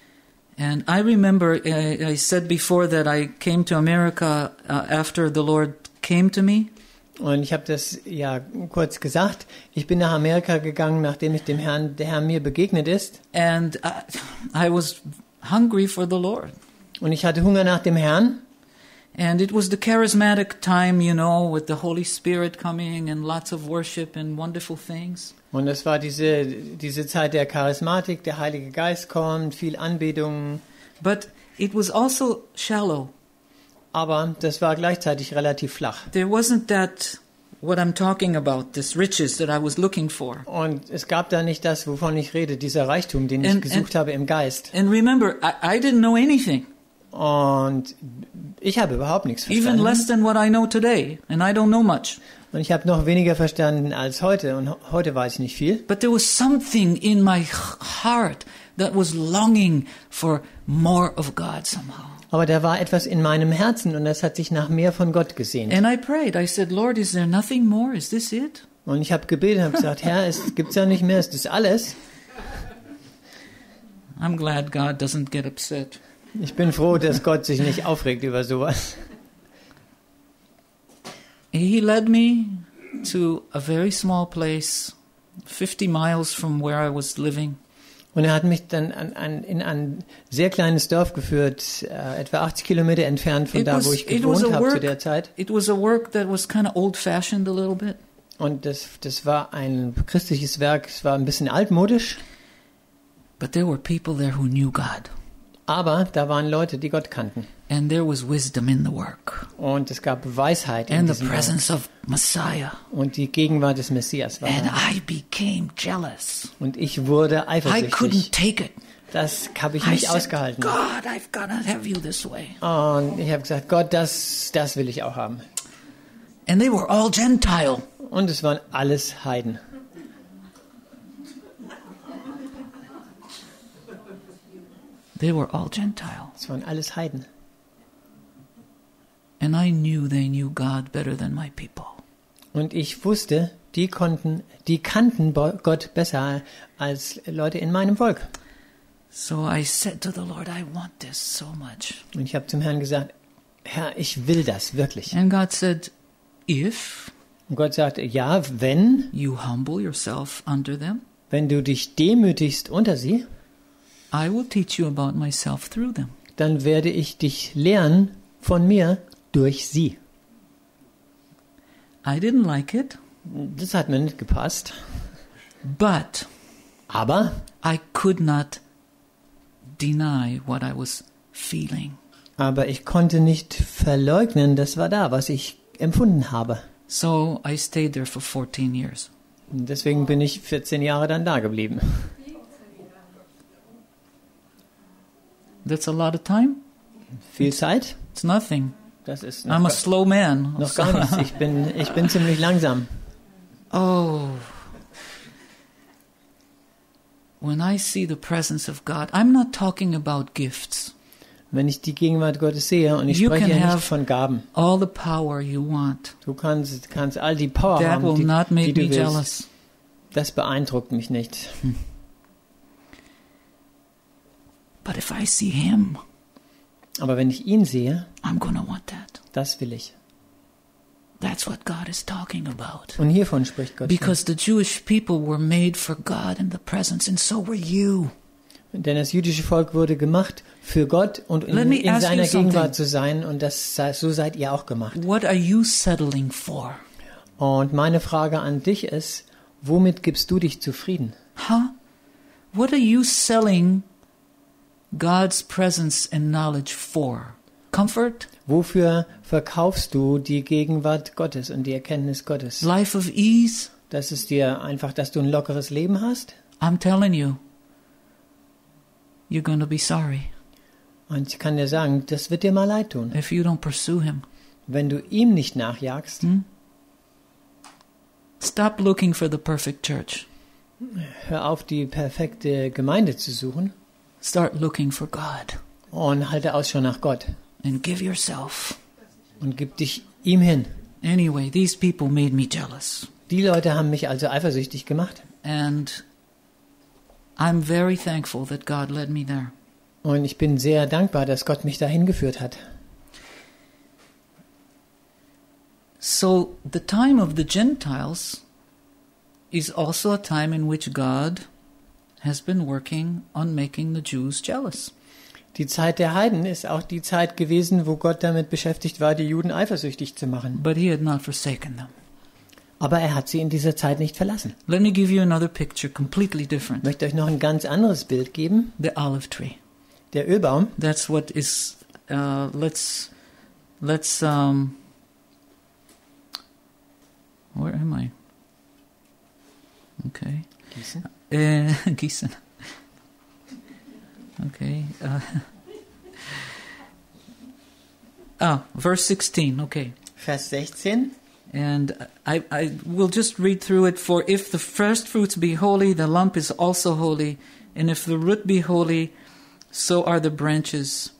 And I remember I said before that I came to America after the Lord came to me. Und ich habe das ja kurz gesagt. Ich bin nach Amerika gegangen, nachdem ich der Herr mir begegnet ist. And I was hungry for the Lord. Und ich hatte Hunger nach dem Herrn. And it was the charismatic time, you know, with the Holy Spirit coming and lots of worship and wonderful things. Und es war diese Zeit der Charismatik, der Heilige Geist kommt, viel Anbetung. But it was also shallow. Aber das war gleichzeitig relativ flach. There wasn't that, what I'm talking about, this riches that I was looking for. Und es gab da nicht das, wovon ich rede, dieser Reichtum, den ich gesucht habe im Geist. And remember, I didn't know anything, Und ich habe überhaupt nichts even verstanden. less than what I know today, and I don't know much. Und ich habe noch weniger verstanden als heute. Und heute weiß ich nicht viel. But there was something in my heart that was longing for more of God somehow. Aber da war etwas in meinem Herzen und das hat sich nach mehr von Gott gesehnt. And I prayed. I said, Lord, is there nothing more? Is this it? Und ich habe gebetet und habe gesagt, Herr, es gibt's ja nicht mehr, ist das alles? I'm glad God doesn't get upset. Ich bin froh, dass Gott sich nicht aufregt über sowas. He led me to a very small place, 50 miles from where I was living. Und er hat mich dann in ein sehr kleines Dorf geführt, etwa 80 Kilometer entfernt von da, wo ich gewohnt habe zu der Zeit. It was a work that was kind of old-fashioned a little bit. Und das war ein christliches Werk, es war ein bisschen altmodisch, But there were people there who knew God. aber da waren Leute, die Gott kannten. And there was wisdom in the work. Und es gab Weisheit in And the diesem Werk. presence of Messiah. Und die Gegenwart des Messias war And da. I became jealous. Und ich wurde I couldn't eifersüchtig. take it. Das habe ich I nicht said, ausgehalten. God, I've got to have you this way. Und ich habe gesagt, Gott, das will ich auch haben. And they were all Gentile. Und es waren alles Heiden. They were all Gentile. Es waren alles Heiden. And I knew they knew God better than my people. Und ich wusste, die kannten Gott besser als Leute in meinem Volk. So I said to the Lord, I want this so much. Und ich habe zum Herrn gesagt, Herr, ich will das wirklich. And God said, if Und Gott sagte, ja, wenn you humble yourself under them, du dich demütigst unter sie, I will teach you about myself through them. dann werde ich dich lehren von mir durch sie. I didn't like it, Das hat mir nicht gepasst. but Aber I could not deny what I was feeling. Aber ich konnte nicht verleugnen, das war da, was ich empfunden habe. So I stayed there for 14 years. Und deswegen bin ich 14 Jahre dann da geblieben. That's a lot of time? Viel Zeit? It's nothing. Das ist I'm a slow man. noch gar nichts. Ich bin ziemlich langsam. Oh. When I see the presence of God, I'm not talking about gifts. Wenn ich die Gegenwart Gottes sehe, und ich You spreche can ja have nicht von Gaben. all the power you want. Du kannst all die Power That haben, will not die make du me willst. jealous. Das beeindruckt mich nicht. But if I see Him, Aber wenn ich ihn sehe, I'm going to want that. das will ich. That's what God is talking about. Und hiervon spricht Gott. Because the Jewish people were made for God in the presence, and so were you. Denn das jüdische Volk wurde gemacht für Gott und Let me in ask seiner you something. Gegenwart zu sein. Und so seid ihr auch gemacht. What are you settling for? Und meine Frage an dich ist, womit gibst du dich zufrieden? Huh? What are you selling God's presence and knowledge for? Comfort? Wofür verkaufst du die Gegenwart Gottes und die Erkenntnis Gottes? Life of ease? Das ist dir einfach, dass du ein lockeres Leben hast? I'm telling you, you're going to be sorry Und ich kann dir sagen, das wird dir mal leid tun. if you don't pursue Him. Wenn du ihm nicht nachjagst, Stop looking for the perfect church. hör auf, die perfekte Gemeinde zu suchen Start looking for God und halte Ausschau nach Gott and give yourself. und gib dich ihm hin. Anyway, these people made me jealous. Die Leute haben mich also eifersüchtig gemacht And I'm very thankful that God led me there. und ich bin sehr dankbar, dass Gott mich dahin geführt hat. So the time of the Gentiles is also a time in which God has been working on making the Jews jealous. Die Zeit der Heiden ist auch die Zeit gewesen, wo Gott damit beschäftigt war, die Juden eifersüchtig zu machen. But He had not forsaken them. Aber er hat sie in dieser Zeit nicht verlassen. Let me give you another picture, completely Ich different. möchte euch noch ein ganz anderes Bild geben. The olive tree. Der Ölbaum, That's what is. Let's. Where am I? Okay. Gießen. Gießen. Okay. Verse 16. Okay. Vers 16. And I will just read through it. For if the first fruits be holy, the lump is also holy. And if the root be holy, so are the branches.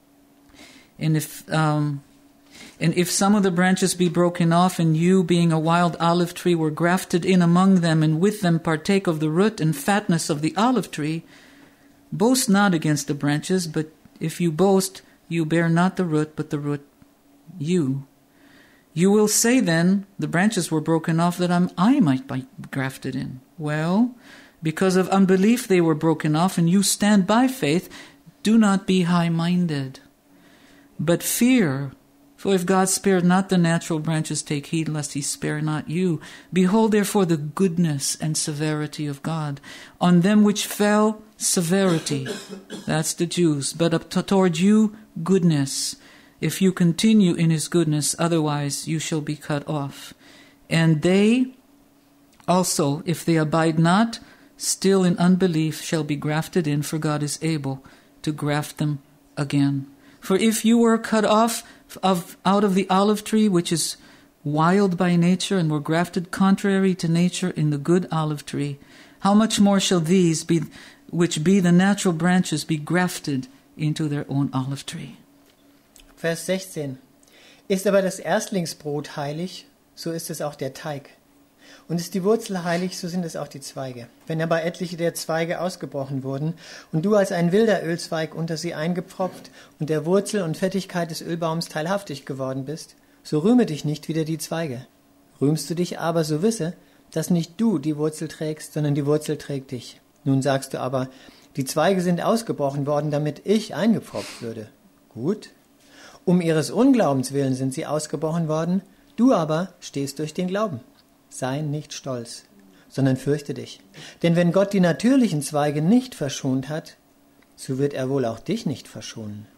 And if some of the branches be broken off, and you, being a wild olive tree, were grafted in among them, and with them partake of the root and fatness of the olive tree, boast not against the branches, but if you boast, you bear not the root, but the root you. You will say then, the branches were broken off that I might be grafted in. Well, because of unbelief they were broken off, and you stand by faith. Do not be high-minded, but fear. For if God spared not the natural branches, take heed lest He spare not you. Behold therefore the goodness and severity of God. On them which fell, severity, that's the Jews, but up toward you, goodness. If you continue in His goodness, otherwise you shall be cut off. And they also, if they abide not, still in unbelief shall be grafted in, for God is able to graft them again. For if you were cut off out of the olive tree, which is wild by nature, and were grafted contrary to nature in the good olive tree, how much more shall these be, which be the natural branches, be grafted into their own olive tree? Vers 16. Ist aber das Erstlingsbrot heilig, so ist es auch der Teig. Und ist die Wurzel heilig, so sind es auch die Zweige. Wenn aber etliche der Zweige ausgebrochen wurden, und du als ein wilder Ölzweig unter sie eingepfropft und der Wurzel und Fettigkeit des Ölbaums teilhaftig geworden bist, so rühme dich nicht wider die Zweige. Rühmst du dich aber, so wisse, dass nicht du die Wurzel trägst, sondern die Wurzel trägt dich. Nun sagst du aber, die Zweige sind ausgebrochen worden, damit ich eingepfropft würde. Gut. Um ihres Unglaubens willen sind sie ausgebrochen worden, du aber stehst durch den Glauben. Sei nicht stolz, sondern fürchte dich. Denn wenn Gott die natürlichen Zweige nicht verschont hat, so wird er wohl auch dich nicht verschonen.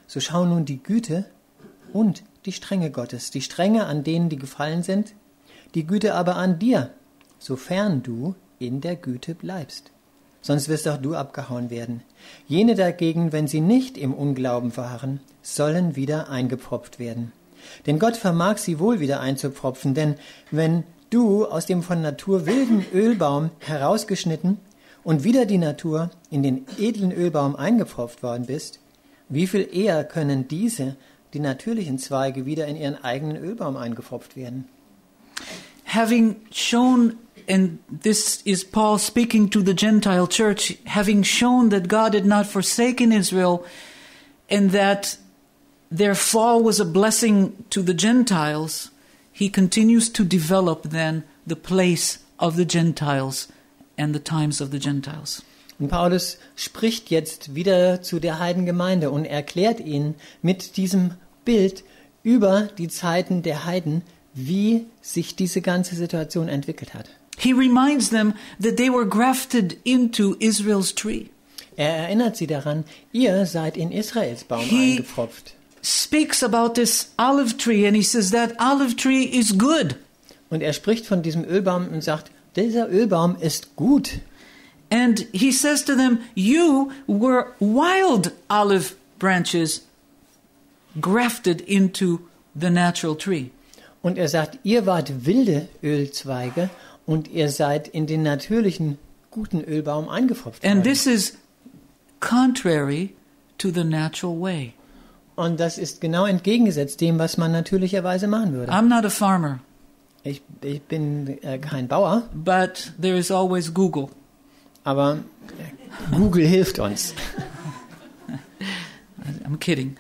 So schau nun die Güte und die Strenge Gottes, die Strenge an denen, die gefallen sind, die Güte aber an dir, sofern du in der Güte bleibst. Sonst wirst auch du abgehauen werden. Jene dagegen, wenn sie nicht im Unglauben waren, sollen wieder eingepfropft werden. Denn Gott vermag sie wohl wieder einzupfropfen, denn wenn du aus dem von Natur wilden Ölbaum herausgeschnitten und wieder die Natur in den edlen Ölbaum eingepfropft worden bist, wie viel eher können diese, die natürlichen Zweige, wieder in ihren eigenen Ölbaum eingepfropft werden? Having shown, and this is Paul speaking to the Gentile church, having shown that God had not forsaken Israel and that their fall was a blessing to the Gentiles, he continues to develop then the place of the Gentiles and the times of the Gentiles. Und Paulus spricht jetzt wieder zu der Heidengemeinde und erklärt ihnen mit diesem Bild über die Zeiten der Heiden, wie sich diese ganze Situation entwickelt hat. He reminds them that they were grafted into Israel's tree. Er erinnert sie daran, ihr seid in Israels Baum eingepfropft. Speaks about this olive tree and he says that olive tree is good. Und er spricht von diesem Ölbaum und sagt, dieser Ölbaum ist gut. And he says to them, you were wild olive branches grafted into the natural tree. Und er sagt, ihr wart wilde Ölzweige und ihr seid in den natürlichen guten Ölbaum eingepfropft worden. And this is contrary to the natural way. Und das ist genau entgegengesetzt dem, was man natürlicherweise machen würde. I'm not a farmer, Ich bin kein Bauer, but there is always Google. aber Google hilft uns. I'm kidding.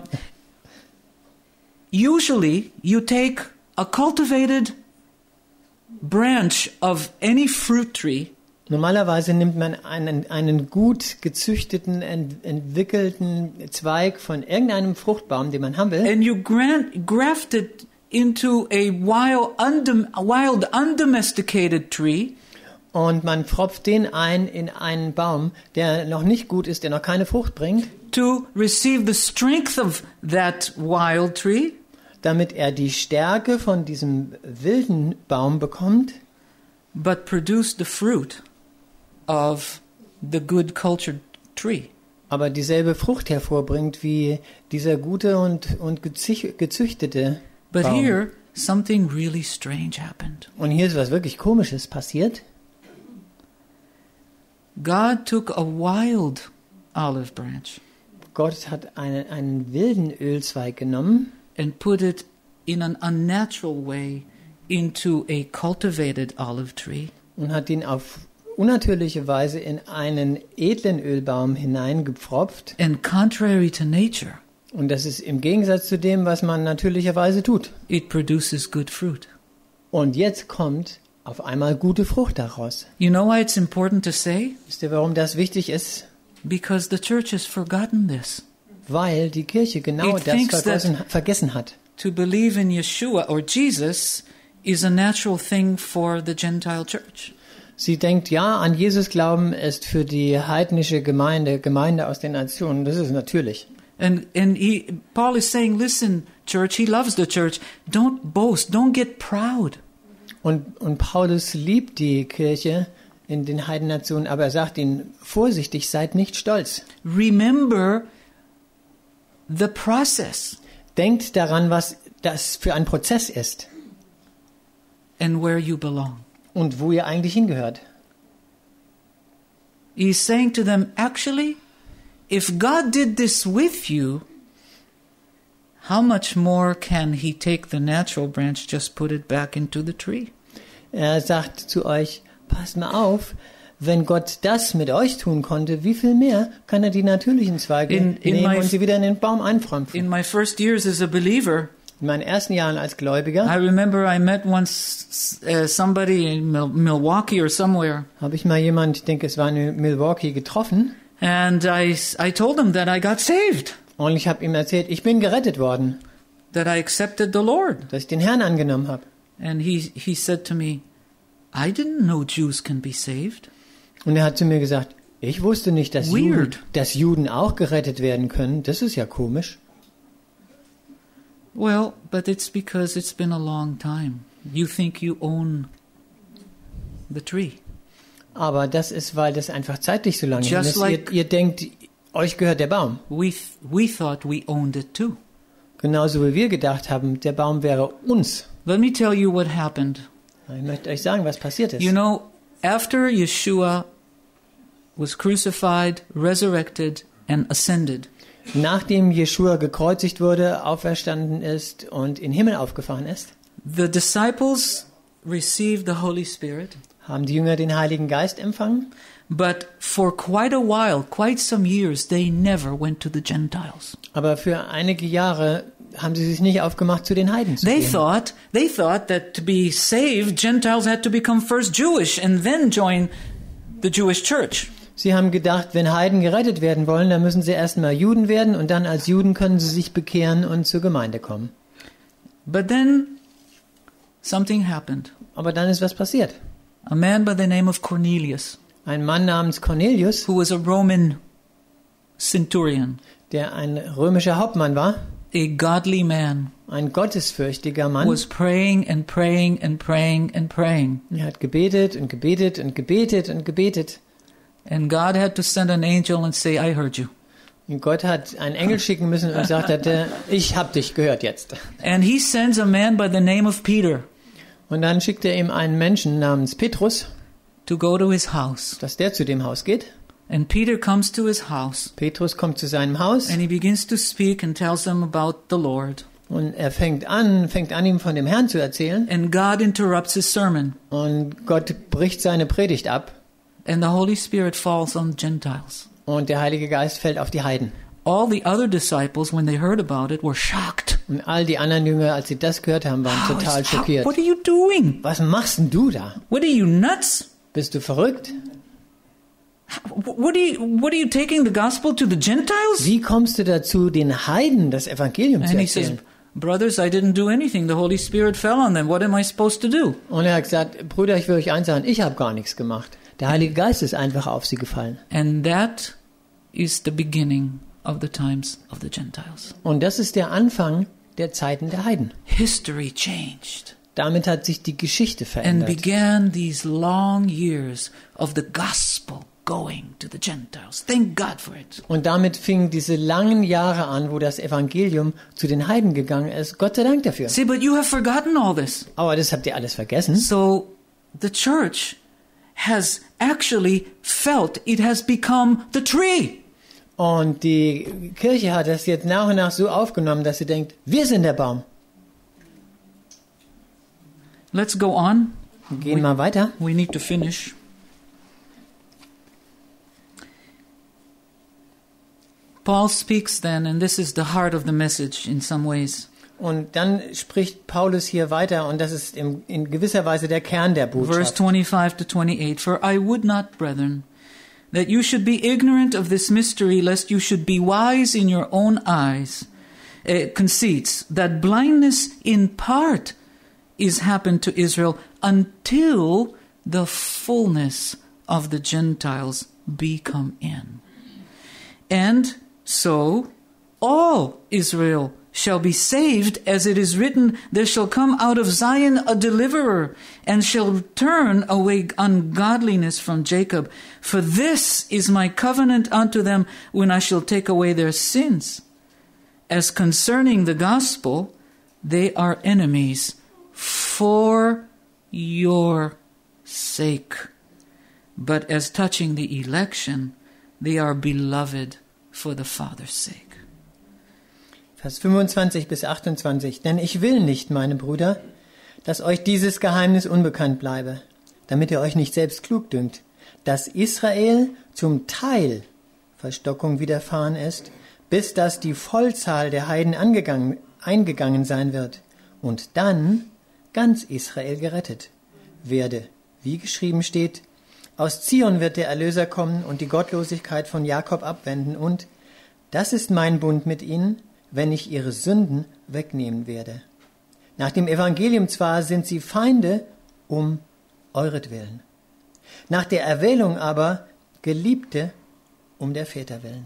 Usually, you take a cultivated branch of any fruit tree. Normalerweise nimmt man einen gut gezüchteten, entwickelten Zweig von irgendeinem Fruchtbaum, den man haben will, And you graft it into a wild undomesticated tree. und man pfropft den ein in einen Baum, der noch nicht gut ist, der noch keine Frucht bringt, To receive the strength of that wild tree, damit er die Stärke von diesem wilden Baum bekommt, but produce the fruit of the good cultured tree. aber dieselbe Frucht hervorbringt wie dieser gute und gezüchtete But Baum. here, something really strange happened. Und hier ist was wirklich Komisches passiert. God took a wild olive branch Gott hat einen wilden Ölzweig genommen and put it in an unnatural way into a cultivated olive tree. und hat ihn auf unnatürliche Weise in einen edlen Ölbaum hineingepfropft. And contrary to nature, Und das ist im Gegensatz zu dem, was man natürlicherweise tut. it produces good fruit. Und jetzt kommt auf einmal gute Frucht daraus. You know why it's important to say? Wisst ihr, warum das wichtig ist? Because the church has forgotten this. Weil die Kirche genau It das thinks vergessen hat. To believe in Yeshua or Jesus is a natural thing for the Gentile church. Sie denkt, ja, an Jesus glauben ist für die heidnische Gemeinde aus den Nationen, das ist natürlich. And Paul is saying, listen, church, he loves the church. Don't boast, don't get proud. Und Paulus liebt die Kirche in den Heidennationen, aber er sagt ihnen, vorsichtig, seid nicht stolz. Remember the process Denkt daran, was das für ein Prozess ist and where you belong. und wo ihr eigentlich hingehört. He's saying to them, actually, if God did this with you, how much more can he take the natural branch, just put it back into the tree? Er sagt zu euch, passt mal auf, wenn Gott das mit euch tun konnte, wie viel mehr kann er die natürlichen Zweige nehmen und sie wieder in den Baum einpfropfen? In my first years as a believer, In meinen ersten Jahren als Gläubiger I remember I met once somebody in Milwaukee or somewhere, habe ich mal jemand, ich denke es war in Milwaukee, getroffen and I told him that I got saved, und ich habe ihm erzählt, ich bin gerettet worden, that I accepted the Lord. dass ich den Herrn angenommen habe. And he said to me, I didn't know Jews can be saved. Und er hat zu mir gesagt, Ich wusste nicht, dass Juden auch gerettet werden können. Das ist ja komisch. Well, but it's because it's been a long time. You think you own the tree. Aber das ist, weil das einfach zeitlich so lange Just ist. like- Ihr denkt, euch gehört der Baum. We thought we owned it too. Genauso wie wir gedacht haben, der Baum wäre uns. Let me tell you what happened. Ich möchte euch sagen, was passiert ist. You know, after Yeshua was crucified, resurrected, and ascended, Nachdem Jeschua gekreuzigt wurde, auferstanden ist und in den Himmel aufgefahren ist, the disciples received the Holy Spirit, haben die Jünger den Heiligen Geist empfangen. but for quite a while, quite some years, they never went to the Gentiles. Aber für einige Jahre haben sie sich nicht aufgemacht, zu den Heiden zu They gehen. thought that to be saved, Gentiles had to become first Jewish and then join the Jewish church. Sie haben gedacht, wenn Heiden gerettet werden wollen, dann müssen sie erstmal Juden werden und dann als Juden können sie sich bekehren und zur Gemeinde kommen. But then something happened. Aber dann ist was passiert. A man by the name of Cornelius, Ein Mann namens Cornelius, who was a Roman centurion, der ein römischer Hauptmann war, a godly man, ein gottesfürchtiger Mann, was praying and praying and praying and praying. er hat gebetet und gebetet und gebetet und gebetet. And God had to send an angel and say, I heard you. Und Gott hat einen Engel schicken müssen und sagte, ich hab dich gehört jetzt. And he sends a man by the name of Peter Und dann schickt er ihm einen Menschen namens Petrus, to go to his house. dass der zu dem Haus geht. And Peter comes to his house Petrus kommt zu seinem Haus and he begins to speak and tells them about the Lord. und er fängt an, ihm von dem Herrn zu erzählen. And God interrupts his sermon. Und Gott bricht seine Predigt ab And the Holy Spirit falls on Gentiles. und der Heilige Geist fällt auf die Heiden. All the other disciples, when they heard about it, were shocked. Und all die anderen Jünger, als sie das gehört haben, waren total schockiert. What are you doing? Was machst denn du da? What are you, nuts? Bist du verrückt? What are you taking the gospel to the Gentiles? Wie kommst du dazu, den Heiden das Evangelium zu And he says, erzählen? brothers, I didn't do anything. The Holy Spirit fell on them. What am I supposed to do? Und er hat gesagt, Brüder, ich will euch eins sagen, ich habe gar nichts gemacht. Der Heilige Geist ist einfach auf sie gefallen. And that is the beginning of the times of the Gentiles. Und das ist der Anfang der Zeiten der Heiden. History changed Damit hat sich die Geschichte and verändert. began these long years of the gospel going to the Gentiles. Thank God for it. Und damit fingen diese langen Jahre an, wo das Evangelium zu den Heiden gegangen ist. Gott sei Dank dafür. See, but you have forgotten all this. Aber das habt ihr alles vergessen. So the church has actually felt it has become the tree. Und die Kirche hat das jetzt nach und nach so aufgenommen, dass sie denkt, wir sind der Baum. Let's go on. Wir gehen mal weiter. We need to finish. Paul speaks then, and this is the heart of the message in some ways. Und dann spricht Paulus hier weiter und das ist in gewisser Weise der Kern der Verse Botschaft. 25 to 28. For I would not, brethren, that you should be ignorant of this mystery, lest you should be wise in your own eyes. Conceits, that blindness in part is happened to Israel until the fullness of the Gentiles be come in. And so all Israel shall be saved, as it is written, there shall come out of Zion a deliverer, and shall turn away ungodliness from Jacob. For this is my covenant unto them, when I shall take away their sins. As concerning the gospel, they are enemies for your sake. But as touching the election, they are beloved for the Father's sake. Vers 25 bis 28. Denn ich will nicht, meine Brüder, dass euch dieses Geheimnis unbekannt bleibe, damit ihr euch nicht selbst klug dünkt, dass Israel zum Teil Verstockung widerfahren ist, bis dass die Vollzahl der Heiden eingegangen sein wird und dann ganz Israel gerettet werde. Wie geschrieben steht, aus Zion wird der Erlöser kommen und die Gottlosigkeit von Jakob abwenden und das ist mein Bund mit ihnen, wenn ich ihre Sünden wegnehmen werde. Nach dem Evangelium zwar sind sie Feinde um euretwillen. Nach der Erwählung aber Geliebte um der Väter willen.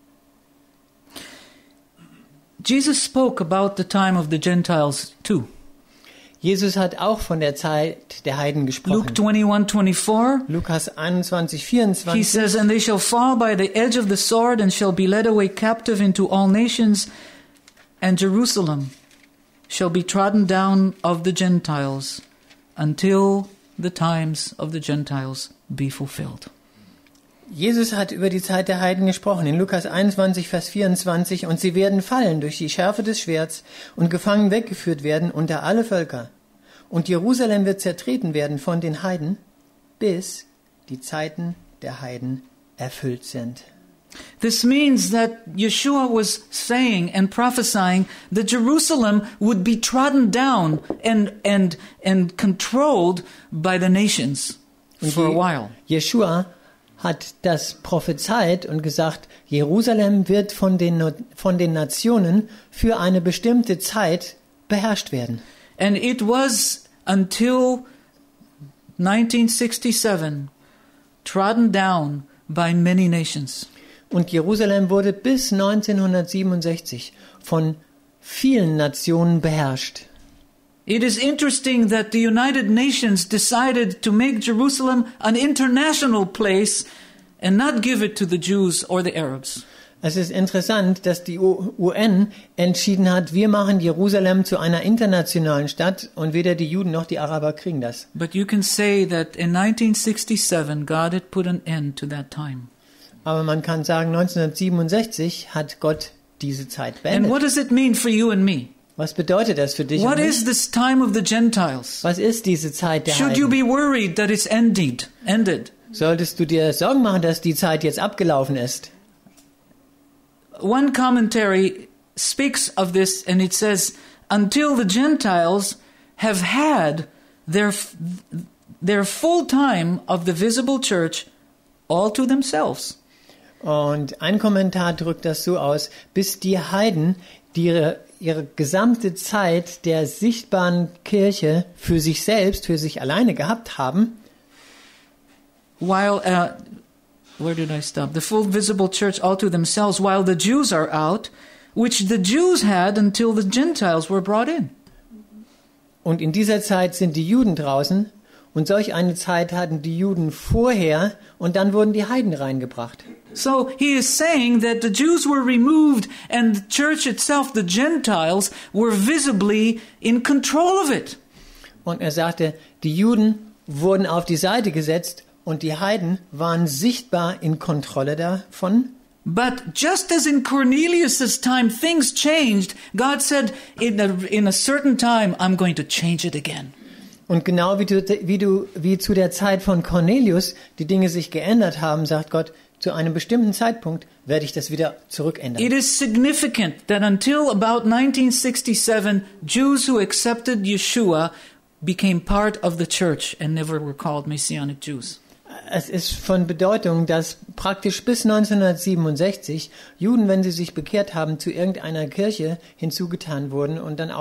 Jesus spoke about the time of the Gentiles too. Jesus hat auch von der Zeit der Heiden gesprochen. Luke 21:24. Lukas 21, He 24. says, "And they shall fall by the edge of the sword and shall be led away captive into all nations, and Jerusalem shall be trodden down of the Gentiles until the times of the Gentiles be fulfilled." Jesus hat über die Zeit der Heiden gesprochen, in Lukas 21, Vers 24, und sie werden fallen durch die Schärfe des Schwerts und gefangen weggeführt werden unter alle Völker. Und Jerusalem wird zertreten werden von den Heiden, bis die Zeiten der Heiden erfüllt sind. This means that Yeshua was saying and prophesying that Jerusalem would be trodden down and controlled by the nations for a while. Jeschua hat das prophezeit und gesagt, Jerusalem wird von den Nationen für eine bestimmte Zeit beherrscht werden. And it was until 1967 trodden down by many nations. Und Jerusalem wurde bis 1967 von vielen Nationen beherrscht. It is interesting that the United Nations decided to make Jerusalem an international place and not give it to the Jews or the Arabs. Es ist interessant, dass die UN entschieden hat, wir machen Jerusalem zu einer internationalen Stadt und weder die Juden noch die Araber kriegen das. But you can say that in 1967 God had put an end to that time. Aber man kann sagen, 1967 hat Gott diese Zeit And beendet. what does it mean for you and me? Was bedeutet das für dich What und is mich? this time of the Gentiles? Was ist diese Zeit der Should you Heiden? be worried that it's ended? Solltest du dir Sorgen machen, dass die Zeit jetzt abgelaufen ist? One commentary speaks of this and it says, until the Gentiles have had their full time of the visible church all to themselves. Und ein Kommentar drückt das so aus, bis die Heiden ihre gesamte Zeit der sichtbaren Kirche für sich selbst, für sich alleine gehabt haben. While, where did I stop? The full visible church all to themselves while the Jews are out, which the Jews had until the Gentiles were brought in. Und in dieser Zeit sind die Juden draußen und solch eine Zeit hatten die Juden vorher und dann wurden die Heiden reingebracht. So he is saying that the Jews were removed and the church itself, the Gentiles, were visibly in control of it. Und er sagte, die Juden wurden auf die Seite gesetzt und die Heiden waren sichtbar in Kontrolle davon. But just as in Cornelius' time things changed, God said, in a certain time, I'm going to change it again. Und genau wie zu der Zeit von Cornelius die Dinge sich geändert haben, sagt Gott, zu einem bestimmten Zeitpunkt werde ich das wieder zurückändern. It is significant that until about 1967, Jews who accepted Yeshua became part of the church and never were called Messianic Jews. Es ist von Bedeutung, dass praktisch bis 1967 Juden, wenn sie sich bekehrt haben, zu irgendeiner Kirche hinzugetan wurden und dann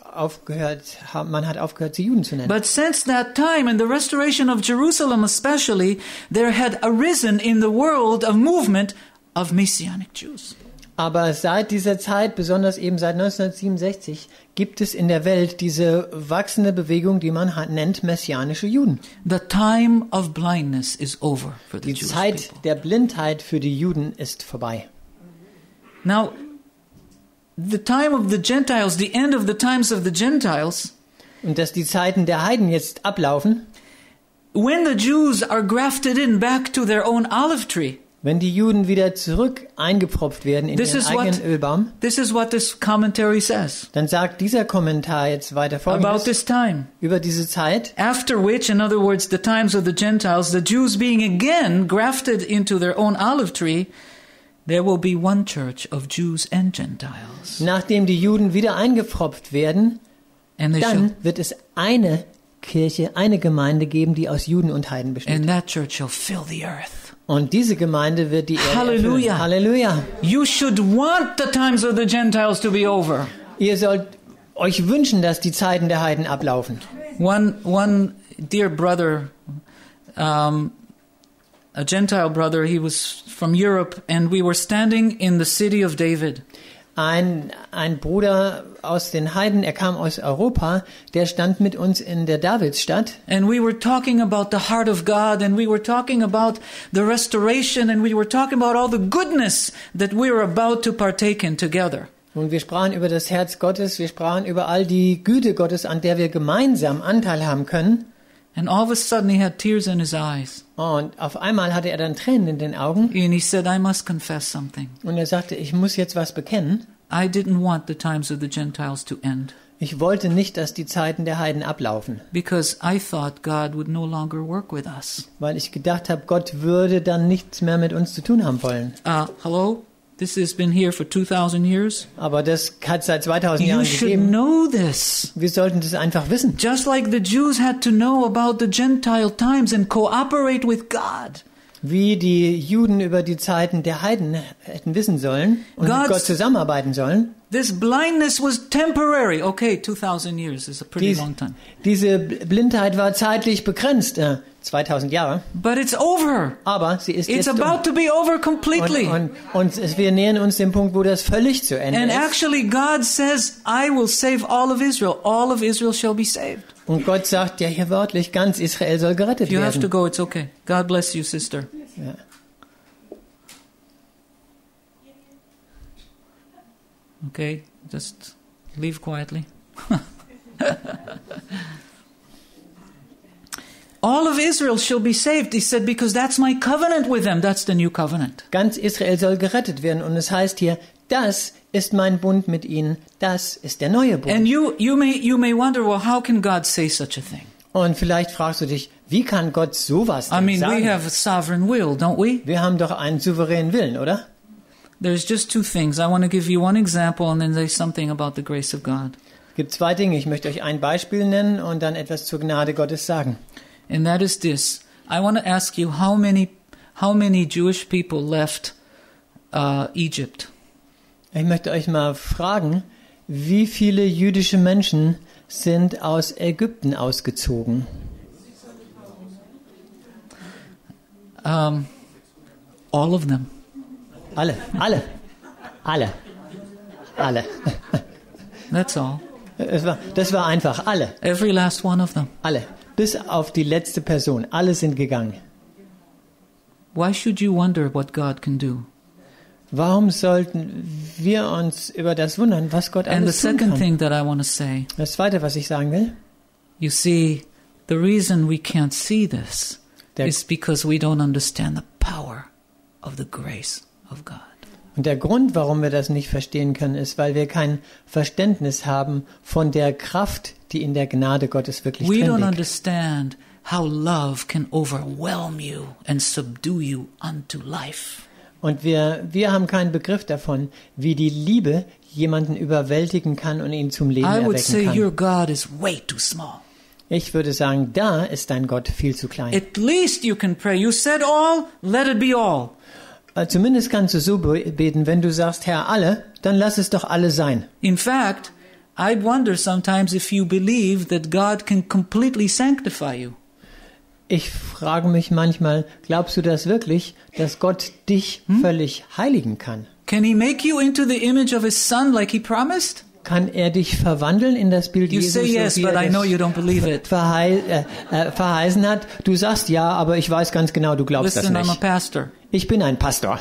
man hat aufgehört, sie Juden zu nennen. But since that time, and the restoration of Jerusalem especially, there had arisen in the world a movement of Messianic Jews. Aber seit dieser Zeit, besonders eben seit 1967, gibt es in der Welt diese wachsende Bewegung, die man nennt messianische Juden. The time of blindness is over for the Die Jewish Zeit people. der Blindheit für die Juden ist vorbei. Now, the time of the Gentiles, the end of the times of the Gentiles, Und dass die Zeiten der Heiden jetzt ablaufen, when the Jews are grafted in back to their own olive tree. wenn die Juden wieder zurück eingepfropft werden in This ihren is eigenen Ölbaum, This is what this commentary says dann sagt dieser Kommentar jetzt weiter about Folgendes this time. über diese Zeit. After which, in other words, the times of the Gentiles, the Jews being again grafted into their own olive tree, there will be one church of Jews and Gentiles. Nachdem die Juden wieder eingepfropft werden, And they shall, dann wird es eine Kirche, eine Gemeinde geben, die aus Juden und Heiden besteht. and that church shall fill the earth. Und diese Gemeinde wird die Erde Halleluja. erfüllen. Halleluja. You should want the times of the Gentiles to be over. Ihr sollt euch wünschen, dass die Zeiten der Heiden ablaufen. One dear brother a Gentile brother. He was from Europe, and we were standing in the city of David. Ein Bruder aus den Heiden, er kam aus Europa, der stand mit uns in der Davidsstadt. And we were talking about the heart of God, and we were talking about the restoration, and we were talking about all the goodness that we were about to partake in together. Und wir sprachen über das Herz Gottes, wir sprachen über all die Güte Gottes, an der wir gemeinsam Anteil haben können. And all of a sudden he had tears in his eyes. Und auf einmal hatte er dann Tränen in den Augen. And he said, I must confess something. Und er sagte, ich muss jetzt was bekennen. I didn't want the times of the Gentiles to end. Ich wollte nicht, dass die Zeiten der Heiden ablaufen. Because I thought God would no longer work with us. Weil ich gedacht habe, Gott würde dann nichts mehr mit uns zu tun haben wollen. Hello? This has been here for 2,000 years. Aber das hat seit 2000 You Jahren should gegeben. know this. Wir sollten das einfach wissen. Just like the Jews had to know about the Gentile times and cooperate with God. Wie die Juden über die Zeiten der Heiden hätten wissen sollen und mit Gott zusammenarbeiten sollen. This blindness was temporary. Okay, 2,000 years is a pretty long time. Diese Blindheit war zeitlich begrenzt, 2000 Jahre. But it's over. Aber sie ist It's jetzt about to be over completely. Und wir nähern uns dem Punkt, wo das völlig zu Ende And ist. actually God says, I will save all of Israel. All of Israel shall be saved. Und Gott sagt ja hier wörtlich, ganz Israel soll gerettet If you have to werden. go, it's okay. God bless you, sister. Ja. Okay, just leave quietly. All of Israel shall be saved. He said, because that's my covenant with them. That's the new covenant. Ganz Israel soll gerettet werden. Und es heißt hier, das ist mein Bund mit ihnen. Das ist der neue Bund. And you may wonder, well, how can God say such a thing? Und vielleicht fragst du dich, wie kann Gott sowas I denn mean, sagen? we have a sovereign will, don't we? Wir haben doch einen souveränen Willen, oder? There's just two things. I want to give you one example and then say something about the grace of God. Es gibt zwei Dinge. Ich möchte euch ein Beispiel nennen und dann etwas zur Gnade Gottes sagen. And that is this. I want to ask you how many Jewish people left Egypt? Ich möchte euch mal fragen, wie viele jüdische Menschen sind aus Ägypten ausgezogen? All of them. Alle. That's all. Das war einfach alle. Every last one of them. Alle. Bis auf die letzte Person. Alle sind gegangen. Why should you wonder what God can do? Warum sollten wir uns über das wundern, was Gott And the alles tun second kann? thing that I want to say, Das Zweite, was ich sagen will, you see, the reason we can't see this is because we don't understand the power of the grace of God. und der Grund, warum wir das nicht verstehen können, ist, weil wir kein Verständnis haben von der Kraft, die in der Gnade Gottes wirklich We drin don't liegt. understand how love can overwhelm you and subdue you unto life. Und wir haben keinen Begriff davon, wie die Liebe jemanden überwältigen kann und ihn zum Leben I would say erwecken your kann. God is way too small. Ich würde sagen, da ist dein Gott viel zu klein. At least you can pray. You said all, let it be all. Zumindest kannst du so beten, wenn du sagst, Herr, alle, dann lass es doch alle sein. In fact, I'd wonder sometimes if you believe that God can completely sanctify you. Ich frage mich manchmal, glaubst du das wirklich, dass Gott dich völlig heiligen kann? Can he make you into the image of his son like he promised? Kann er dich verwandeln in das Bild You Jesus, say yes, so wie but er I know das you don't believe it. verheißen hat? Du sagst ja, aber ich weiß ganz genau, du glaubst Listen, das I'm a nicht. pastor. Ich bin ein Pastor.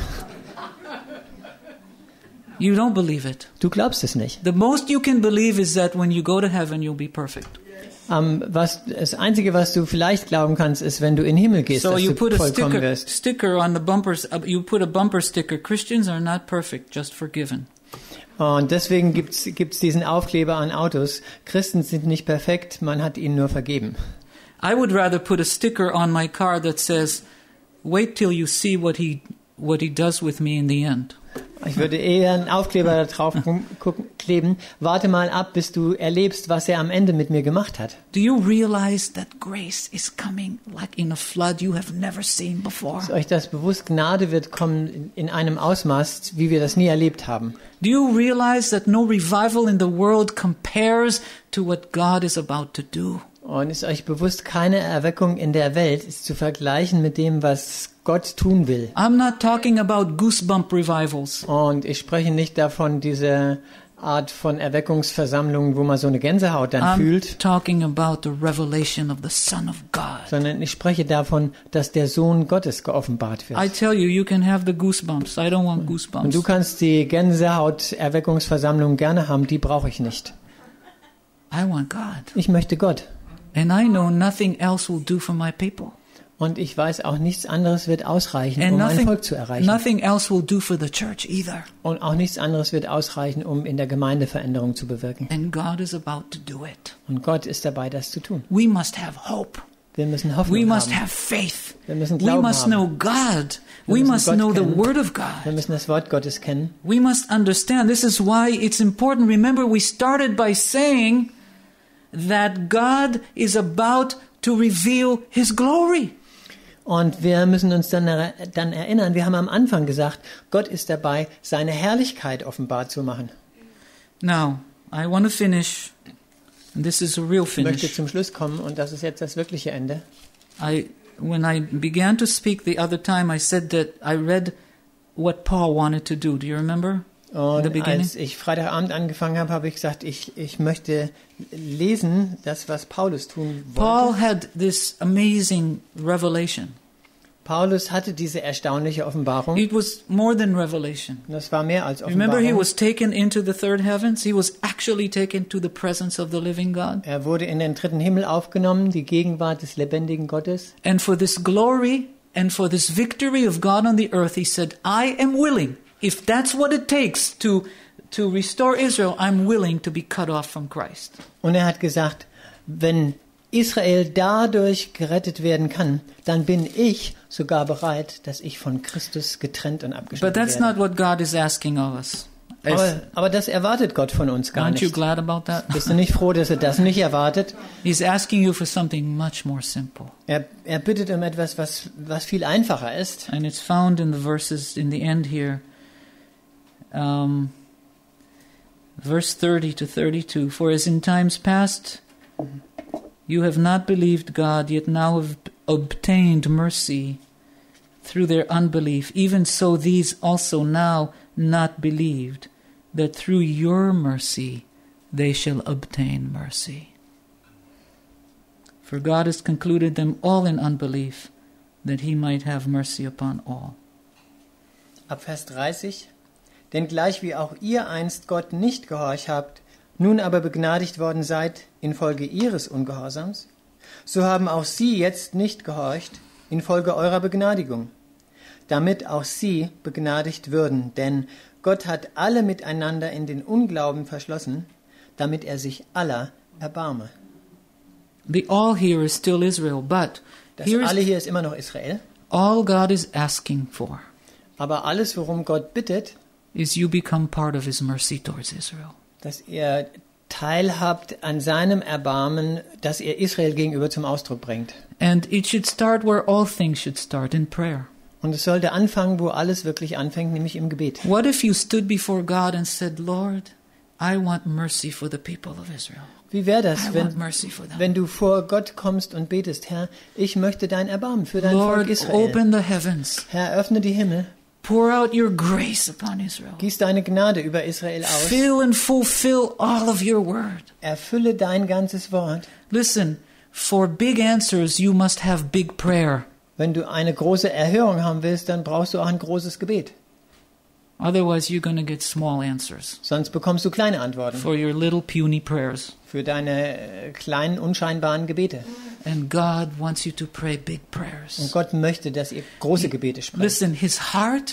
You don't believe it. Du glaubst es nicht. The most you can believe is that when you go to heaven, you'll be perfect. Das Einzige, was du vielleicht glauben kannst, ist, wenn du in den Himmel gehst, So dass you du put a vollkommen wirst. sticker on the bumpers. You put a bumper sticker. Christians are not perfect, just forgiven. Und deswegen gibt's diesen Aufkleber an Autos. Christen sind nicht perfekt, man hat ihnen nur vergeben. I would rather put a sticker on my car that says, "Wait till you see what he does with me in the end." Ich würde eher einen Aufkleber da drauf kleben. Warte mal ab, bis du erlebst, was er am Ende mit mir gemacht hat. Do you realize that grace is coming like in a flood you have never seen before? Ist euch das bewusst? Gnade wird kommen in einem Ausmaß, wie wir das nie erlebt haben. Do you realize that no revival in the world compares to what God is about to do? Und ist euch bewusst, keine Erweckung in der Welt ist zu vergleichen mit dem, was Gott tun will. I'm not talking about goosebump revivals. Und ich spreche nicht davon, diese Art von Erweckungsversammlungen, wo man so eine Gänsehaut dann I'm fühlt, talking about the revelation of the Son of God. sondern ich spreche davon, dass der Sohn Gottes geoffenbart I wird. tell you, you can have the goosebumps. I don't want Und goosebumps. du kannst die Gänsehaut-Erweckungsversammlung gerne haben, die brauche ich nicht. I want God. Ich möchte Gott. And I know nothing else will do for my people. Und ich weiß auch, nichts anderes wird ausreichen, And um mein Volk zu erreichen. nothing else will do for the church either. Und auch nichts anderes wird ausreichen, um in der Gemeinde Veränderung zu bewirken. And God is about to do it. Und Gott ist dabei, das zu tun. We must have hope. Wir müssen We Hoffnung must haben. have faith. Wir müssen We Glauben must haben. know God. Wir We müssen must Gott know the kennen. Word of Wir God. müssen das Wort Gottes kennen. We must understand. This is why it's important. Remember, we started by saying that God is about to reveal His glory. Und wir müssen uns dann erinnern, wir haben am Anfang gesagt, Gott ist dabei, seine Herrlichkeit offenbar zu machen. Now, I want to finish. And this is a real Ich möchte finish. zum Schluss kommen und das ist jetzt das wirkliche Ende. When I began to speak the other time, I said that I read what Paul wanted to do. Do you remember? In the Und beginning? als ich Freitagabend angefangen habe, habe ich gesagt, ich möchte lesen, das, was Paulus tun wollte. Paul had this amazing revelation. Paulus hatte diese erstaunliche Offenbarung. It was more than revelation. Und das war mehr als Remember, he Offenbarung. was taken into the third heavens. He was actually taken to the presence of the living God. Er wurde in den dritten Himmel aufgenommen, die Gegenwart des lebendigen Gottes. And for this glory and for this victory of God on the earth, he said, I am willing. If that's what it takes to restore Israel, I'm willing to be cut off from Christ. Und er hat gesagt, wenn Israel dadurch gerettet werden kann, dann bin ich sogar bereit, dass ich von Christus getrennt und But abgeschnitten that's werde. not what God is asking of us. Aber das erwartet Gott von uns gar Aren't you nicht. glad about that? Bist du nicht froh, dass er das nicht erwartet? He's asking you for something much more simple. Er bittet um etwas, was viel einfacher ist. And it's found in the verses in the end here. Verse 30 to 32. For as in times past you have not believed God, yet now have obtained mercy through their unbelief. Even so these also now not believed, that through your mercy they shall obtain mercy. For God has concluded them all in unbelief, that he might have mercy upon all. Ab Vers 30. Denn gleich wie auch ihr einst Gott nicht gehorcht habt, nun aber begnadigt worden seid infolge ihres Ungehorsams, so haben auch sie jetzt nicht gehorcht infolge eurer Begnadigung, damit auch sie begnadigt würden. Denn Gott hat alle miteinander in den Unglauben verschlossen, damit er sich aller erbarme. The all here is still Israel, but Das here alle is hier ist immer noch Israel, all God is asking for aber alles, worum Gott bittet, is you become part of his mercy towards Israel. dass ihr teilhabt an seinem Erbarmen, das ihr Israel gegenüber zum Ausdruck bringt. And it should start where all things should start, in prayer. Und es sollte anfangen, wo alles wirklich anfängt, nämlich im Gebet. What if you stood before God and said, Lord, I want mercy for the people of Israel. Wie wäre I das, want mercy for them. wenn du vor Gott kommst und betest, Herr, ich möchte dein Erbarmen für dein Volk Lord, Israel. open the heavens. Herr, öffne die Himmel, Pour out your grace upon Israel. gieß deine Gnade über Israel aus, Fill and fulfill all of your word. erfülle dein ganzes Wort. Listen, for big answers, you must have big prayer. Wenn du eine große Erhörung haben willst, dann brauchst du auch ein großes Gebet. Otherwise, you're going to get small answers Sonst bekommst du kleine Antworten for your little puny prayers. für deine kleinen, unscheinbaren Gebete. And God wants you to pray big Und prayers. Gott möchte, dass ihr große Gebete sprecht. Listen, his heart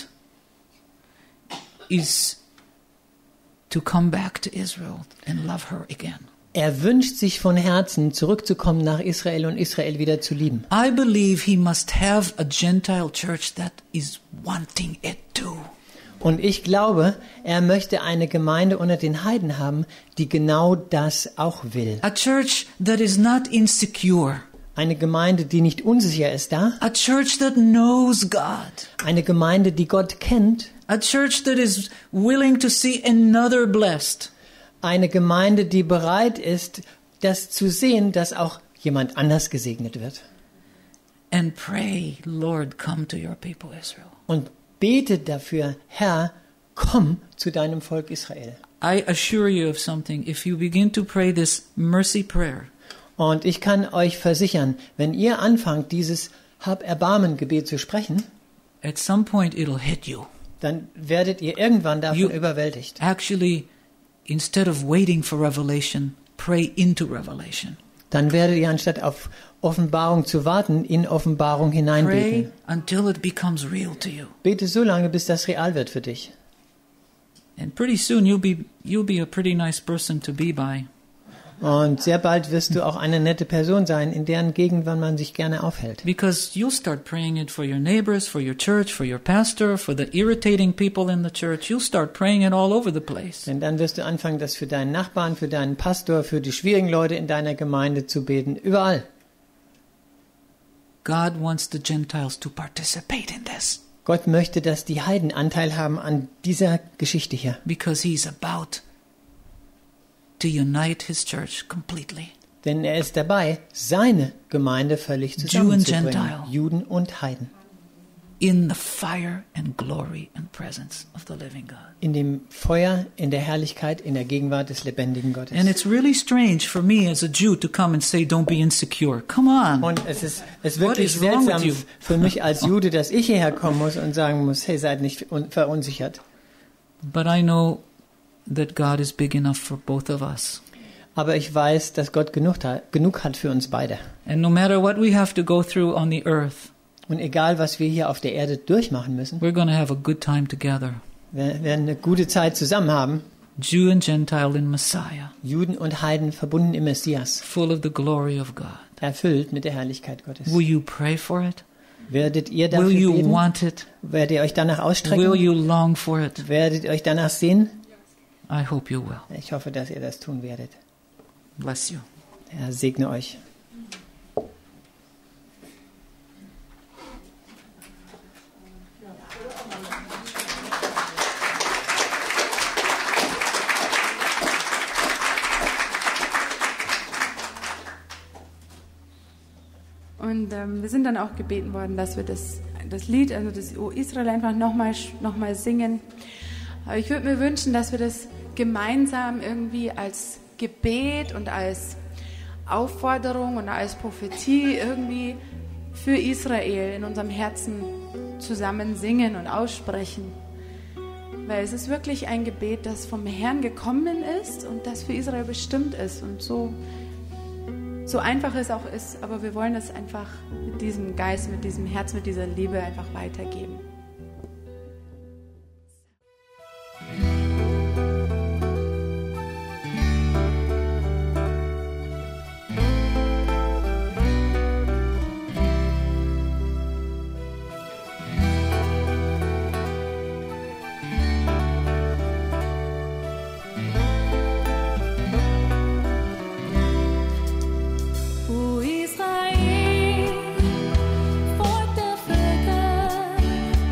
is to come back to Israel and love her again. Er wünscht sich von Herzen, zurückzukommen nach Israel und Israel wieder zu lieben. I believe he must have a Gentile church that is wanting it too. Und ich glaube, er möchte eine Gemeinde unter den Heiden haben, die genau das auch will. A church that is not insecure. Eine Gemeinde, die nicht unsicher ist da. A church that knows God. Eine Gemeinde, die Gott kennt. A church that is willing to see another blessed. Eine Gemeinde, die bereit ist, das zu sehen, dass auch jemand anders gesegnet wird. And pray, Lord, come to your people Israel. Und bete dafür, Herr, komm zu deinem Volk Israel. I assure you of something. If you begin to pray this mercy prayer, Und ich kann euch versichern, wenn ihr anfangt, dieses Hab-Erbarmen-Gebet zu sprechen, at some point it'll hit you. dann werdet ihr irgendwann davon You- überwältigt. Actually, instead of waiting for revelation, pray into revelation. Dann werdet ihr, anstatt auf Offenbarung zu warten, in Offenbarung Pray hineinbeten. until it becomes real to you. Bete so lange, bis das real wird für dich. And pretty soon you'll be a pretty nice person to be by. Und sehr bald wirst du auch eine nette Person sein, in deren Gegend man sich gerne aufhält. Because you'll start praying it for your neighbors, for your church, for your pastor, for the irritating people in the church. You'll start praying it all over the place. Denn dann wirst du anfangen, das für deinen Nachbarn, für deinen Pastor, für die schwierigen Leute in deiner Gemeinde zu beten. Überall. God wants the Gentiles to participate in this Gott möchte, dass die Heiden Anteil haben an dieser Geschichte hier. because He's about to unite His church completely. Denn er ist dabei, seine Gemeinde völlig Jew and zusammenzubringen. Gentile. Juden und Heiden. In the fire and glory and presence of the living God. In dem Feuer, in der Herrlichkeit, in der Gegenwart des lebendigen Gottes. And it's really strange for me as a Jew to come and say, don't be insecure. Come on. Und es ist What wirklich is wrong with seltsam you? für mich als Jude, dass ich hierher kommen muss und sagen muss, hey, seid nicht verunsichert. But I know that God is big enough for both of us. Aber ich weiß, dass Gott genug hat für uns beide. And no matter what we have to go through on the earth, Und egal, was wir hier auf der Erde durchmachen müssen, we're going to have a good time together. wir werden eine gute Zeit zusammen haben. Jew and Gentile in Messiah, Juden und Heiden verbunden im Messias, full of the glory of God. erfüllt mit der Herrlichkeit Gottes. Will you pray for it? Werdet ihr Will dafür you beten? want it? Werdet ihr euch danach Will ausstrecken? you long for it? Werdet ihr euch danach sehen? I hope you will. Ich hoffe, dass ihr das tun werdet. Bless you. Herr segne euch. Und wir sind dann auch gebeten worden, dass wir das Lied, also das O Israel, einfach nochmal singen. Aber ich würde mir wünschen, dass wir das gemeinsam irgendwie als Gebet und als Aufforderung und als Prophetie irgendwie für Israel in unserem Herzen zusammen singen und aussprechen. Weil es ist wirklich ein Gebet, das vom Herrn gekommen ist und das für Israel bestimmt ist und so einfach es auch ist, aber wir wollen es einfach mit diesem Geist, mit diesem Herz, mit dieser Liebe einfach weitergeben. O Israel, Volk der Völker,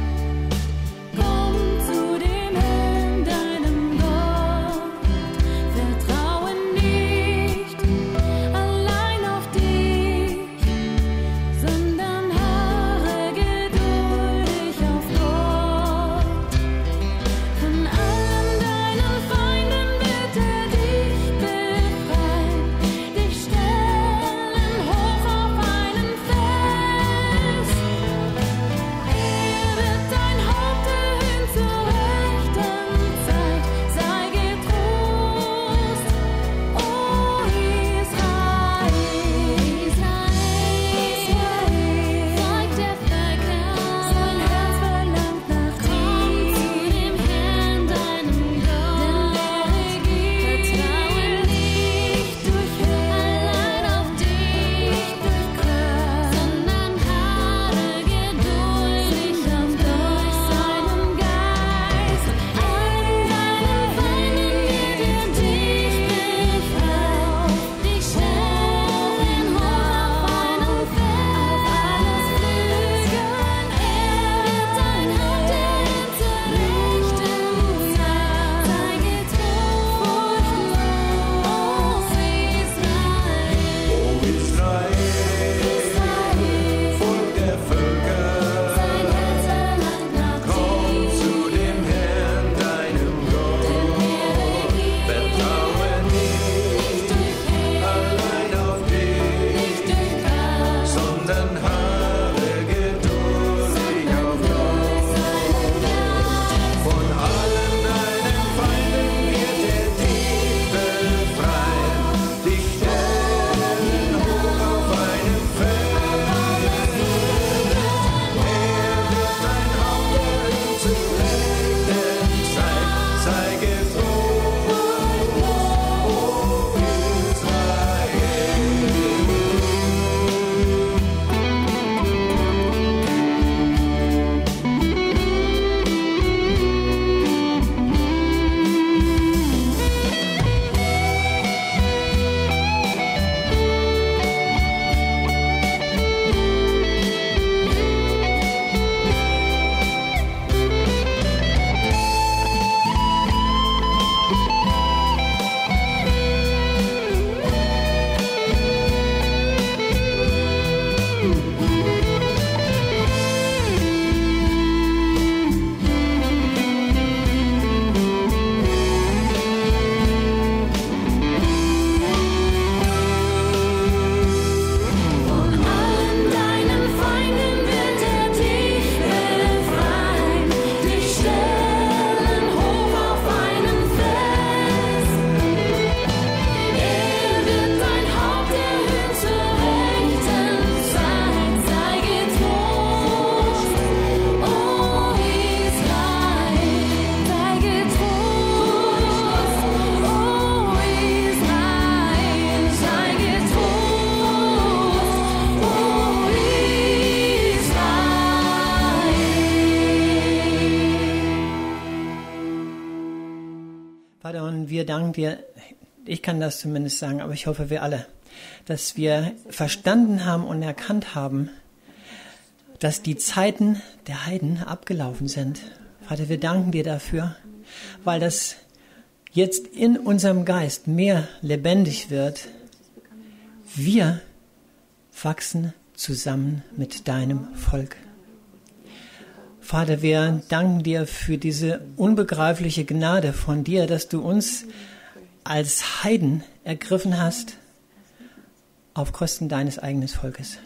Vater, und wir danken dir, ich kann das zumindest sagen, aber ich hoffe, wir alle, dass wir verstanden haben und erkannt haben, dass die Zeiten der Heiden abgelaufen sind. Vater, wir danken dir dafür, weil das jetzt in unserem Geist mehr lebendig wird. Wir wachsen zusammen mit deinem Volk. Vater, wir danken dir für diese unbegreifliche Gnade von dir, dass du uns als Heiden ergriffen hast auf Kosten deines eigenen Volkes.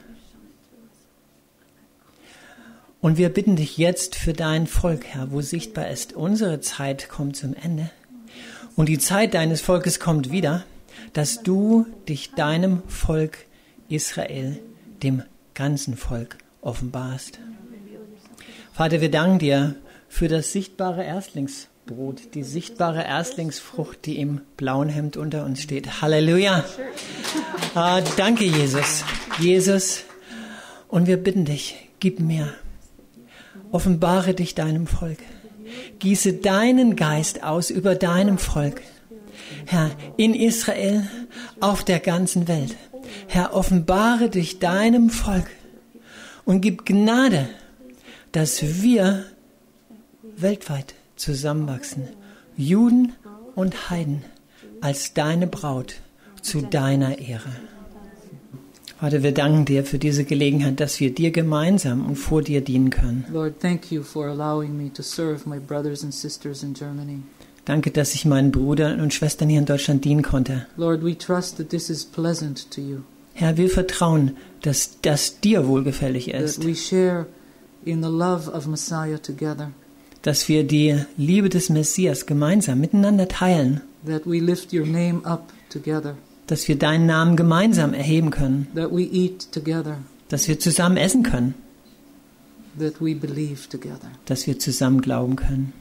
Und wir bitten dich jetzt für dein Volk, Herr, wo sichtbar ist, unsere Zeit kommt zum Ende und die Zeit deines Volkes kommt wieder, dass du dich deinem Volk Israel, dem ganzen Volk, offenbarst. Vater, wir danken dir für das sichtbare Erstlingsbrot, die sichtbare Erstlingsfrucht, die im blauen Hemd unter uns steht. Halleluja! Danke, Jesus. Jesus, und wir bitten dich, gib mir. Offenbare dich deinem Volk. Gieße deinen Geist aus über deinem Volk. Herr, in Israel, auf der ganzen Welt. Herr, offenbare dich deinem Volk und gib Gnade, dass wir weltweit zusammenwachsen, Juden und Heiden, als deine Braut zu deiner Ehre. Vater, wir danken dir für diese Gelegenheit, dass wir dir gemeinsam und vor dir dienen können. Lord, thank you for allowing me to serve my brothers and sisters in Germany. Danke, dass ich meinen Brüdern und Schwestern hier in Deutschland dienen konnte. Lord, we trust that this is pleasant to you. Herr, wir vertrauen, dass das dir wohlgefällig ist. That we share in the love of Messiah together. Dass wir die Liebe des Messias gemeinsam miteinander teilen. That we lift your name up together. Dass wir deinen Namen gemeinsam erheben können. That we eat together. Dass wir zusammen essen können. That we believe together. Dass wir zusammen glauben können.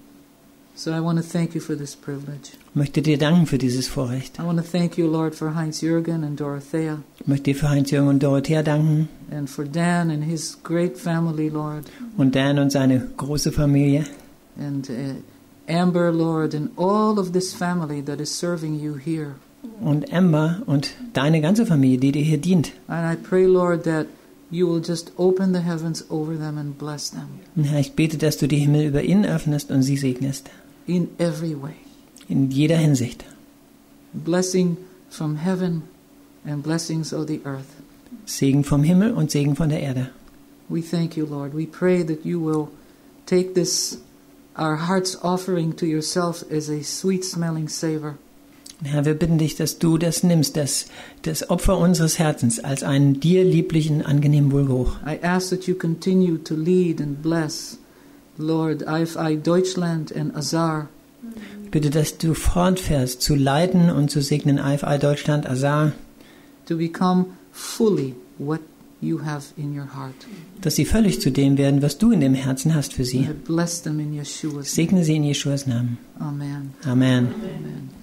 So I want to thank you for this privilege. Ich möchte dir danken für dieses Vorrecht. I want to thank you, Lord, for Heinz-Jürgen and Dorothea. Ich möchte dir für Heinz-Jürgen und Dorothea danken. And for Dan and his great family, Lord. Und Dan und seine große Familie. And Amber, Lord, and all of this family that is serving you here. Und Amber und deine ganze Familie, die dir hier dient. And I pray, Lord, that you will just open the heavens over them and bless them. Und Herr, ich bete, dass du die Himmel über ihnen öffnest und sie segnest. In every way. In jeder Hinsicht. Blessing from heaven and blessings of the earth. Segen vom Himmel und Segen von der Erde. We thank you, Lord. We pray that you will take this, our heart's offering to yourself as a sweet-smelling savor. Herr, wir bitten dich, dass du das nimmst, das Opfer unseres Herzens, als einen dir lieblichen, angenehmen Wohlgeruch. I ask that you continue to lead and bless, Lord, IFI Deutschland and Azar. Ich bitte, dass du fortfährst, zu leiten und zu segnen IFI Deutschland, Azar. To become fully what you have in your heart. Dass sie völlig zu dem werden, was du in dem Herzen hast für sie. I bless them in Yeshua's name. Segne sie in Jeschuas Namen. Amen. Amen. Amen.